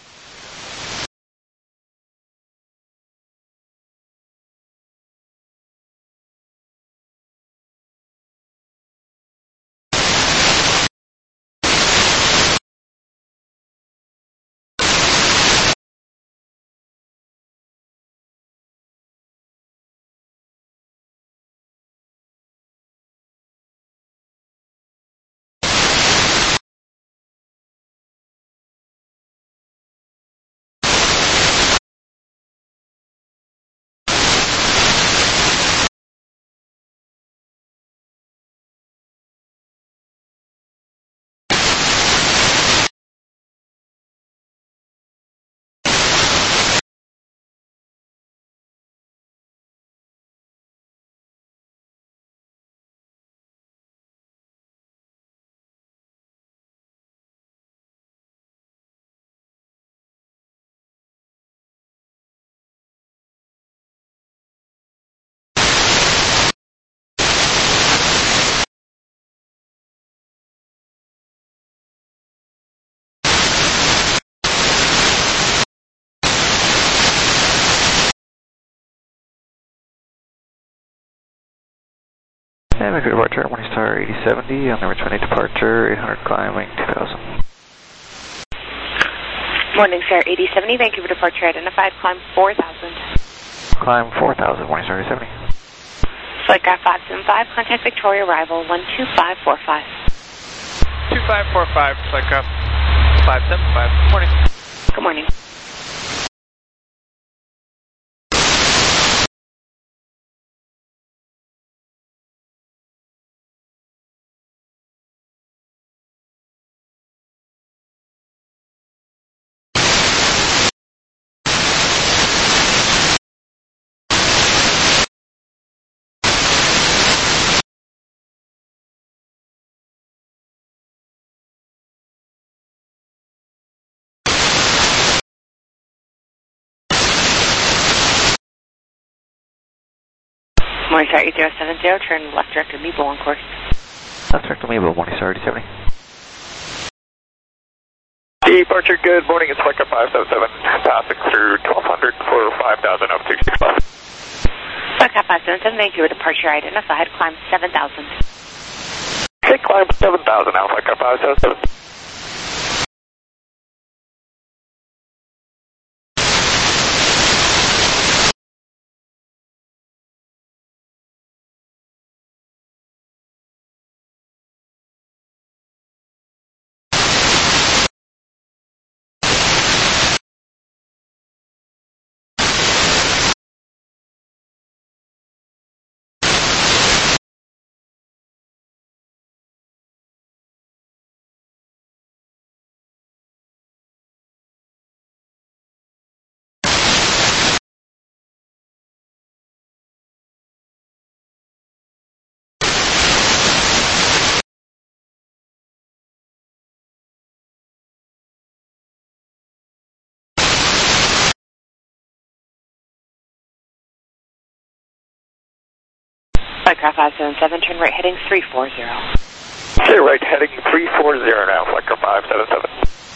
K: And Vancouver departure, Morningstar 8070, on the returning departure, 800 climbing 2,000.
L: Morningstar 8070, Vancouver departure identified, climb 4,000.
K: Climb 4,000, Morningstar 8070.
L: Flightcraft 575, contact Victoria arrival 12545.
K: 2545, Flightcraft 575, morning.
L: Good morning. Morningstar 8070, turn left direct Amiibo on course.
K: Left direct Amiibo, Morningstar 8070.
C: Departure, good morning, it's Flightcraft 577, passing through 1200 for 5,000 up 265.
L: Flightcraft 577, Vancouver departure identified, climb 7,000.
C: Okay, climb 7,000 now, Flightcraft 577.
L: Flightcraft 577, turn right heading 340.
C: Okay, right heading 340 now, Flightcraft 577.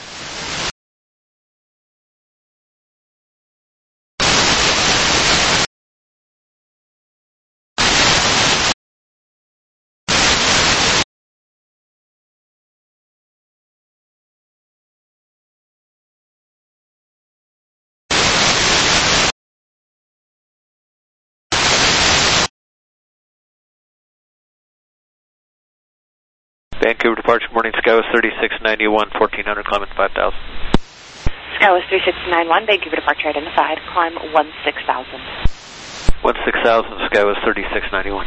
G: Vancouver departure, morning, Skywest 3691, 1400, climbing 5,000.
L: Skywest 3691, Vancouver departure identified, climb 16,000.
G: 16,000, Skywest 3691.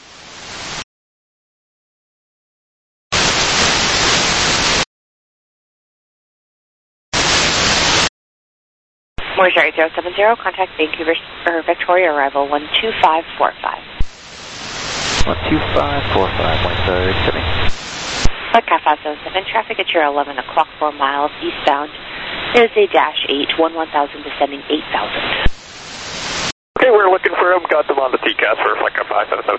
L: Moisture 8070, contact Vancouver or Victoria, arrival 12545.
K: 12545, Moisture 87.
L: Flight 577, traffic at your 11 o'clock, 4 miles eastbound. There's a dash 8, 11,000 descending 8,000.
C: Okay, we're looking for them. Got them on the TCAS for Flight 577.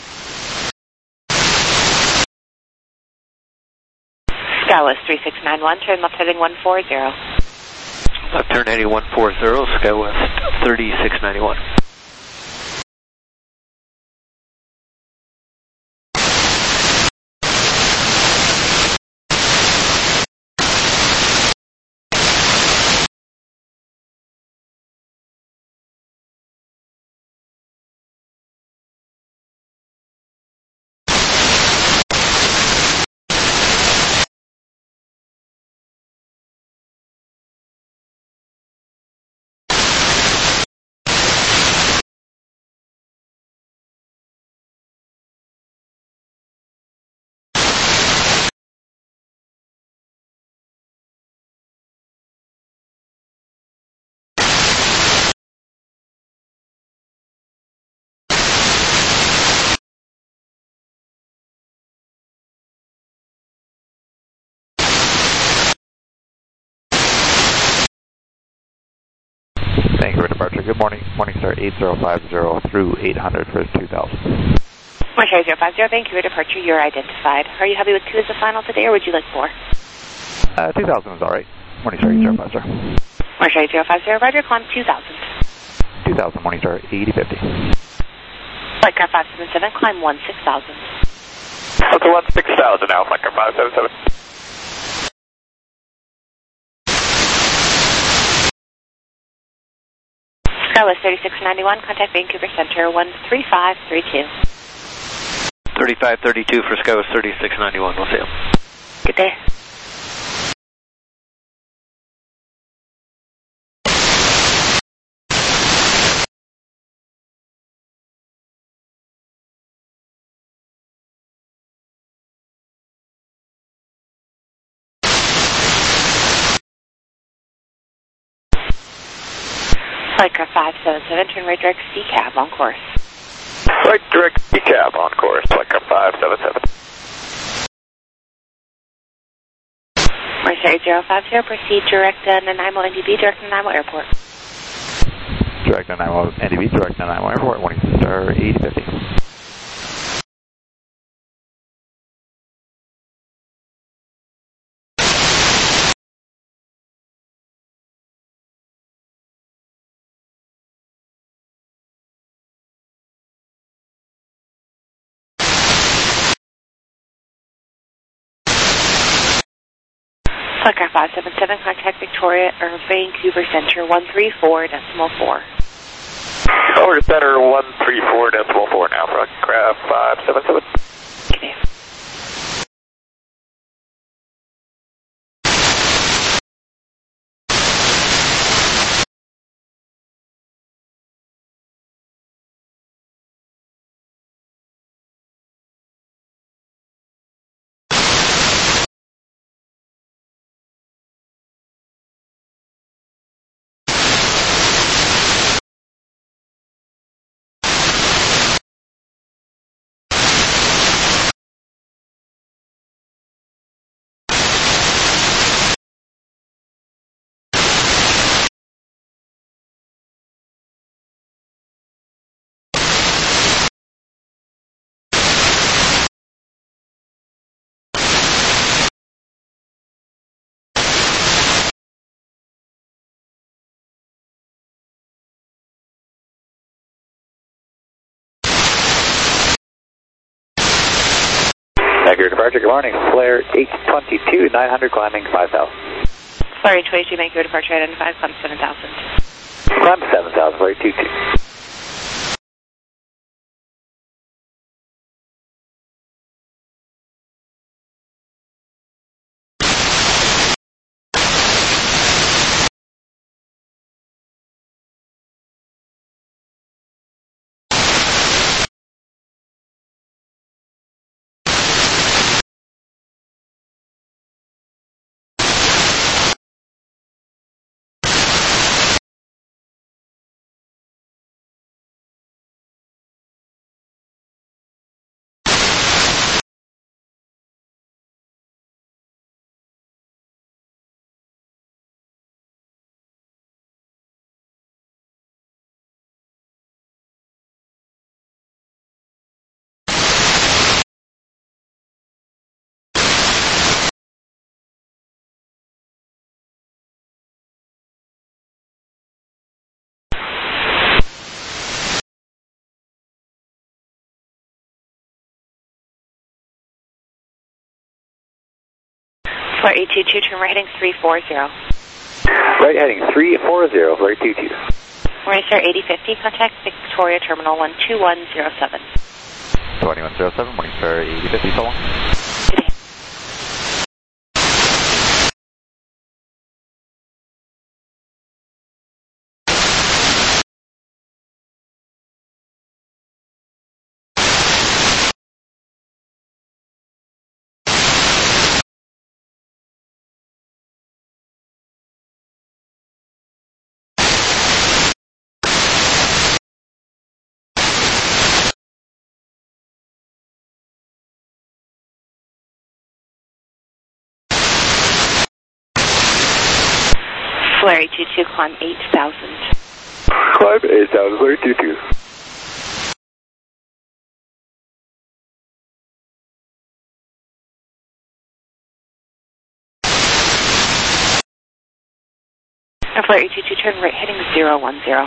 L: Skywest 3691, turn left heading 140.
G: Left turn heading 140, Skywest 3691.
I: Vancouver departure, good morning. Morningstar 8050 through 800 for 2000.
L: Moisture 8050, Vancouver departure, you're identified. Are you happy with 2 as the final today, or would you like 4?
I: 2000 is alright. Morningstar 8050.
L: Moisture 8050, roger, climb 2000.
I: 2000, Morningstar 8050.
L: Flight 577, climb 16,000.
C: Okay, 16,000 now, Flight 577.
L: Skywest 3691, contact Vancouver Center 13532.
G: 3532 for Skywest 3691, we'll see you.
L: Good day. Flight 577, turn right direct C-cab on course.
C: Right direct C-cab on course, Flight 577.
L: Moisture 8050, proceed direct Nanaimo NDB, direct Nanaimo Airport.
I: Direct Nanaimo NDB, direct Nanaimo Airport, Morningstar 8050.
L: Flight 577, contact Victoria or Vancouver Center 134.4.
C: Over to center 134.4 now, Flight 577.
L: Okay.
B: Vancouver departure, good morning. Flare 822, 900 climbing 5,000.
L: Flare 822, Vancouver departure identified, climb 7,000.
B: Climb 7,000, Flare 22.
L: Flare 822, turn right heading 340.
B: Right heading 340, Flare 822.
L: Morning, sir, 8050, contact Victoria Terminal 12107.
K: 2107, morning, sir, 8050, so long.
L: Good day. Flare 822, climb 8000.
B: Climb 8000, Flare 822.
L: Flare 822, turn right heading 010.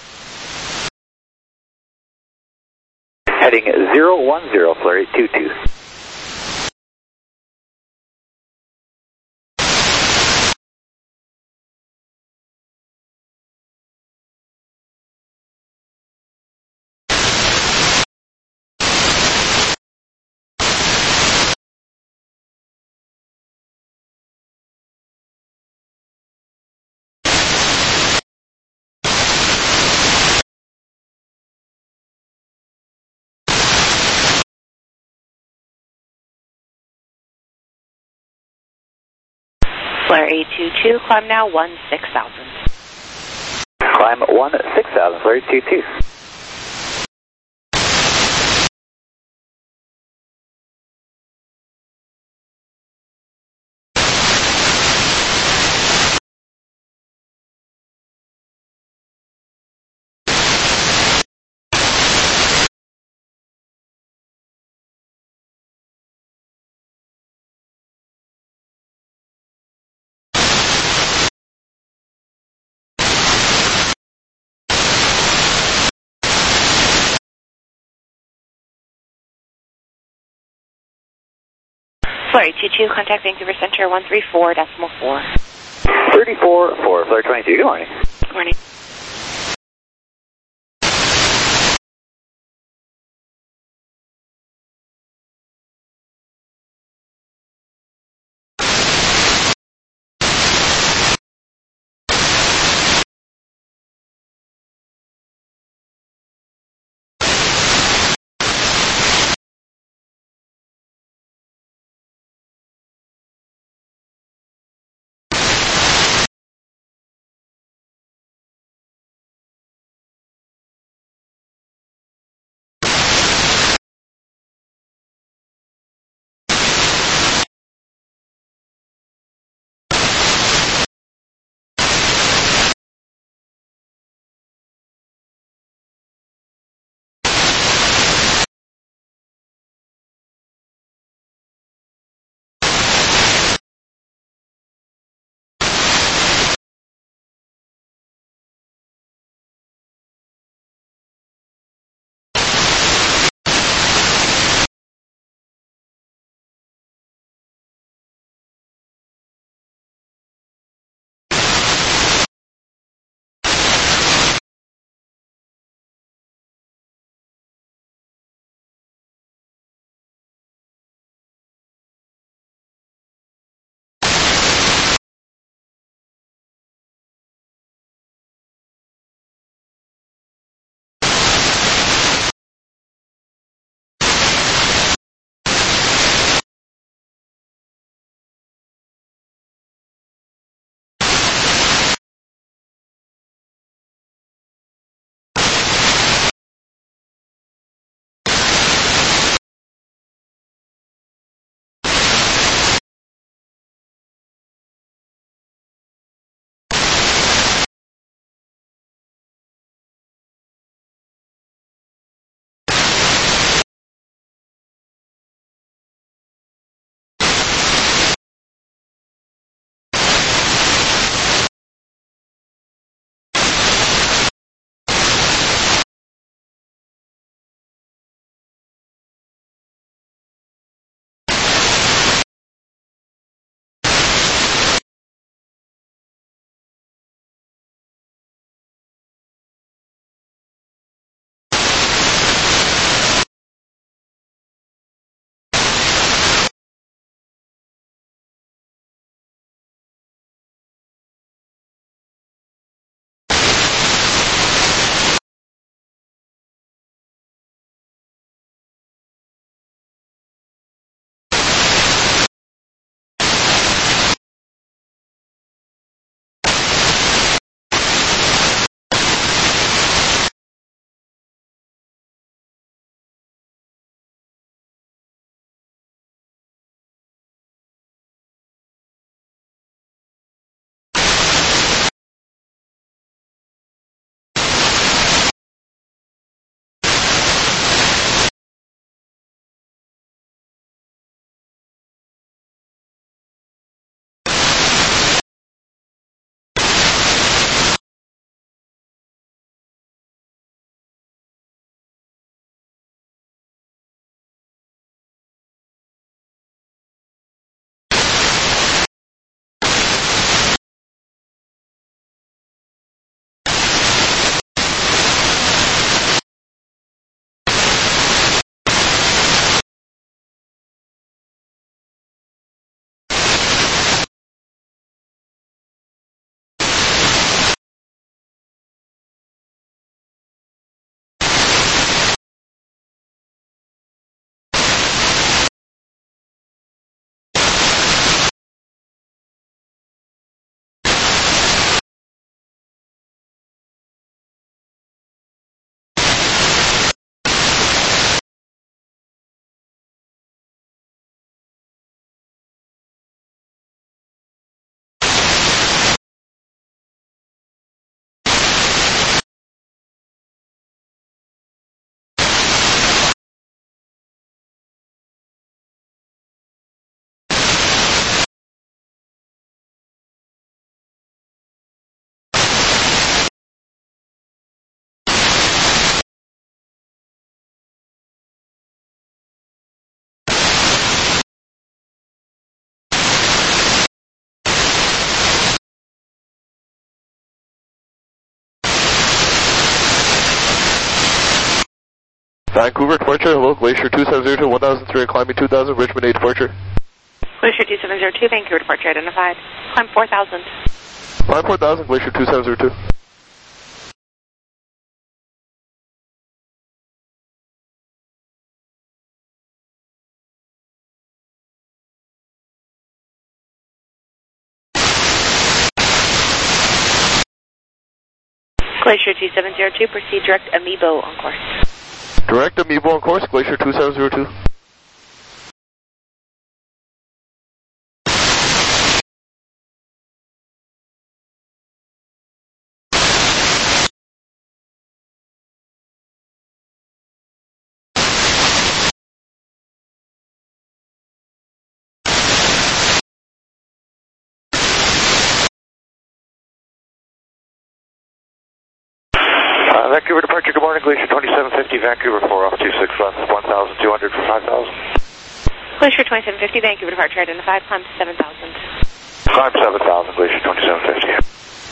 B: Heading 010, Flare 822.
L: Flare 822, climb now 16,000.
B: Climb 16,000, Flare 822.
L: Flare 822, contact Vancouver Center 134.4.
B: 34-4, Flare 22, good morning.
L: Good morning.
G: Vancouver departure, hello, Glacier 2702, 1003, climbing 2000, Richmond 8 departure.
L: Glacier 2702, Vancouver departure identified. Climb 4000.
G: Climb 4000, Glacier 2702.
L: Glacier 2702, proceed direct Amiibo on course.
G: Direct Amiibo on course, Glacier 2702.
D: Vancouver departure, good morning, Glacier 2750, Vancouver 4 off 26 left, 1,200 for 5,000.
L: Glacier 2750, Vancouver departure identified, climb 7000.
D: Climb 7,000, Glacier 2750.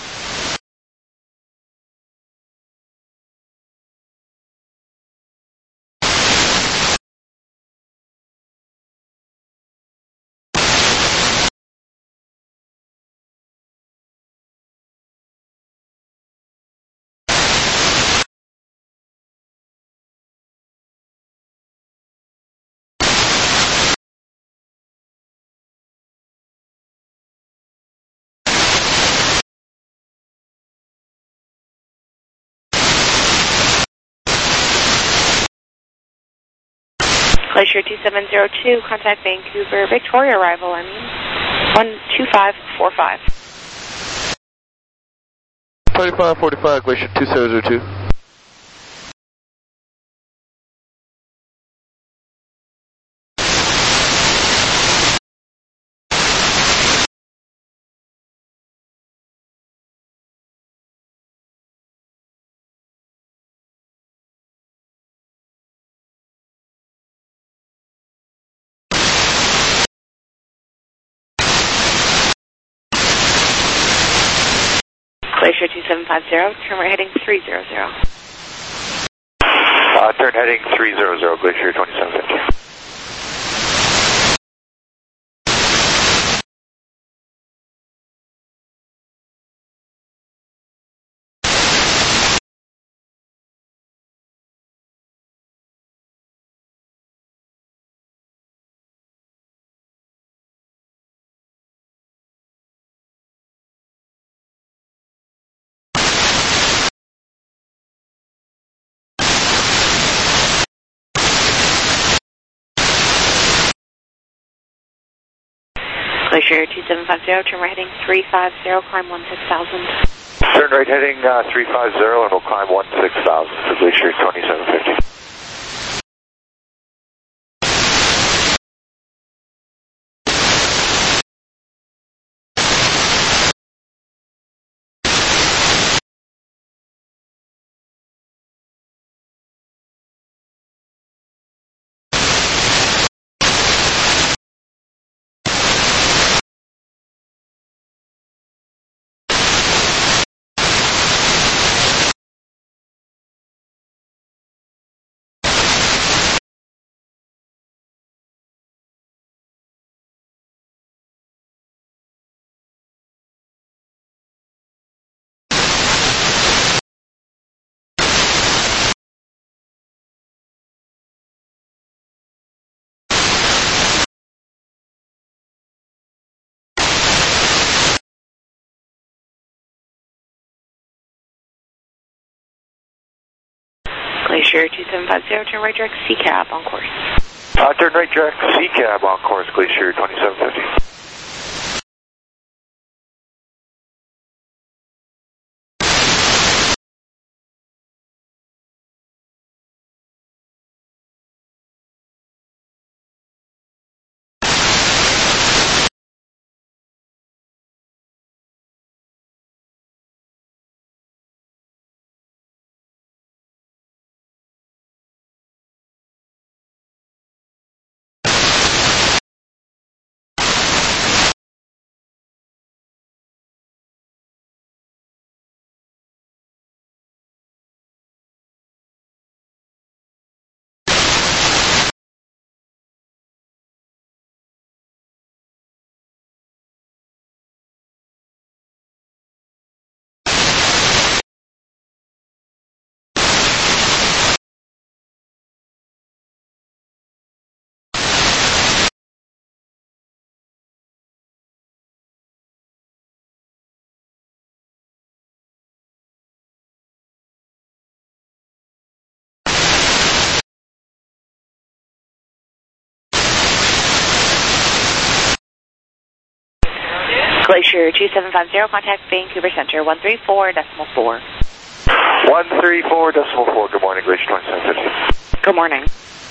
L: Glacier 2702, contact Vancouver, Victoria arrival, 12545.
G: 2545, Glacier 2702.
L: Glacier 2750, turn right heading 300.
D: Turn heading 300, Glacier 2750.
L: Glacier 2750, turn right heading 350, climb 16,000.
D: Turn right heading 350 and we'll climb 16,000 for Glacier 2750.
L: Glacier 2750, turn right direct C-cab on course.
D: Turn right direct C-cab on course, Glacier 2750.
L: Glacier 2750, contact Vancouver Center 134.4.
C: 134.4, good morning, Glacier 2750.
L: Good morning.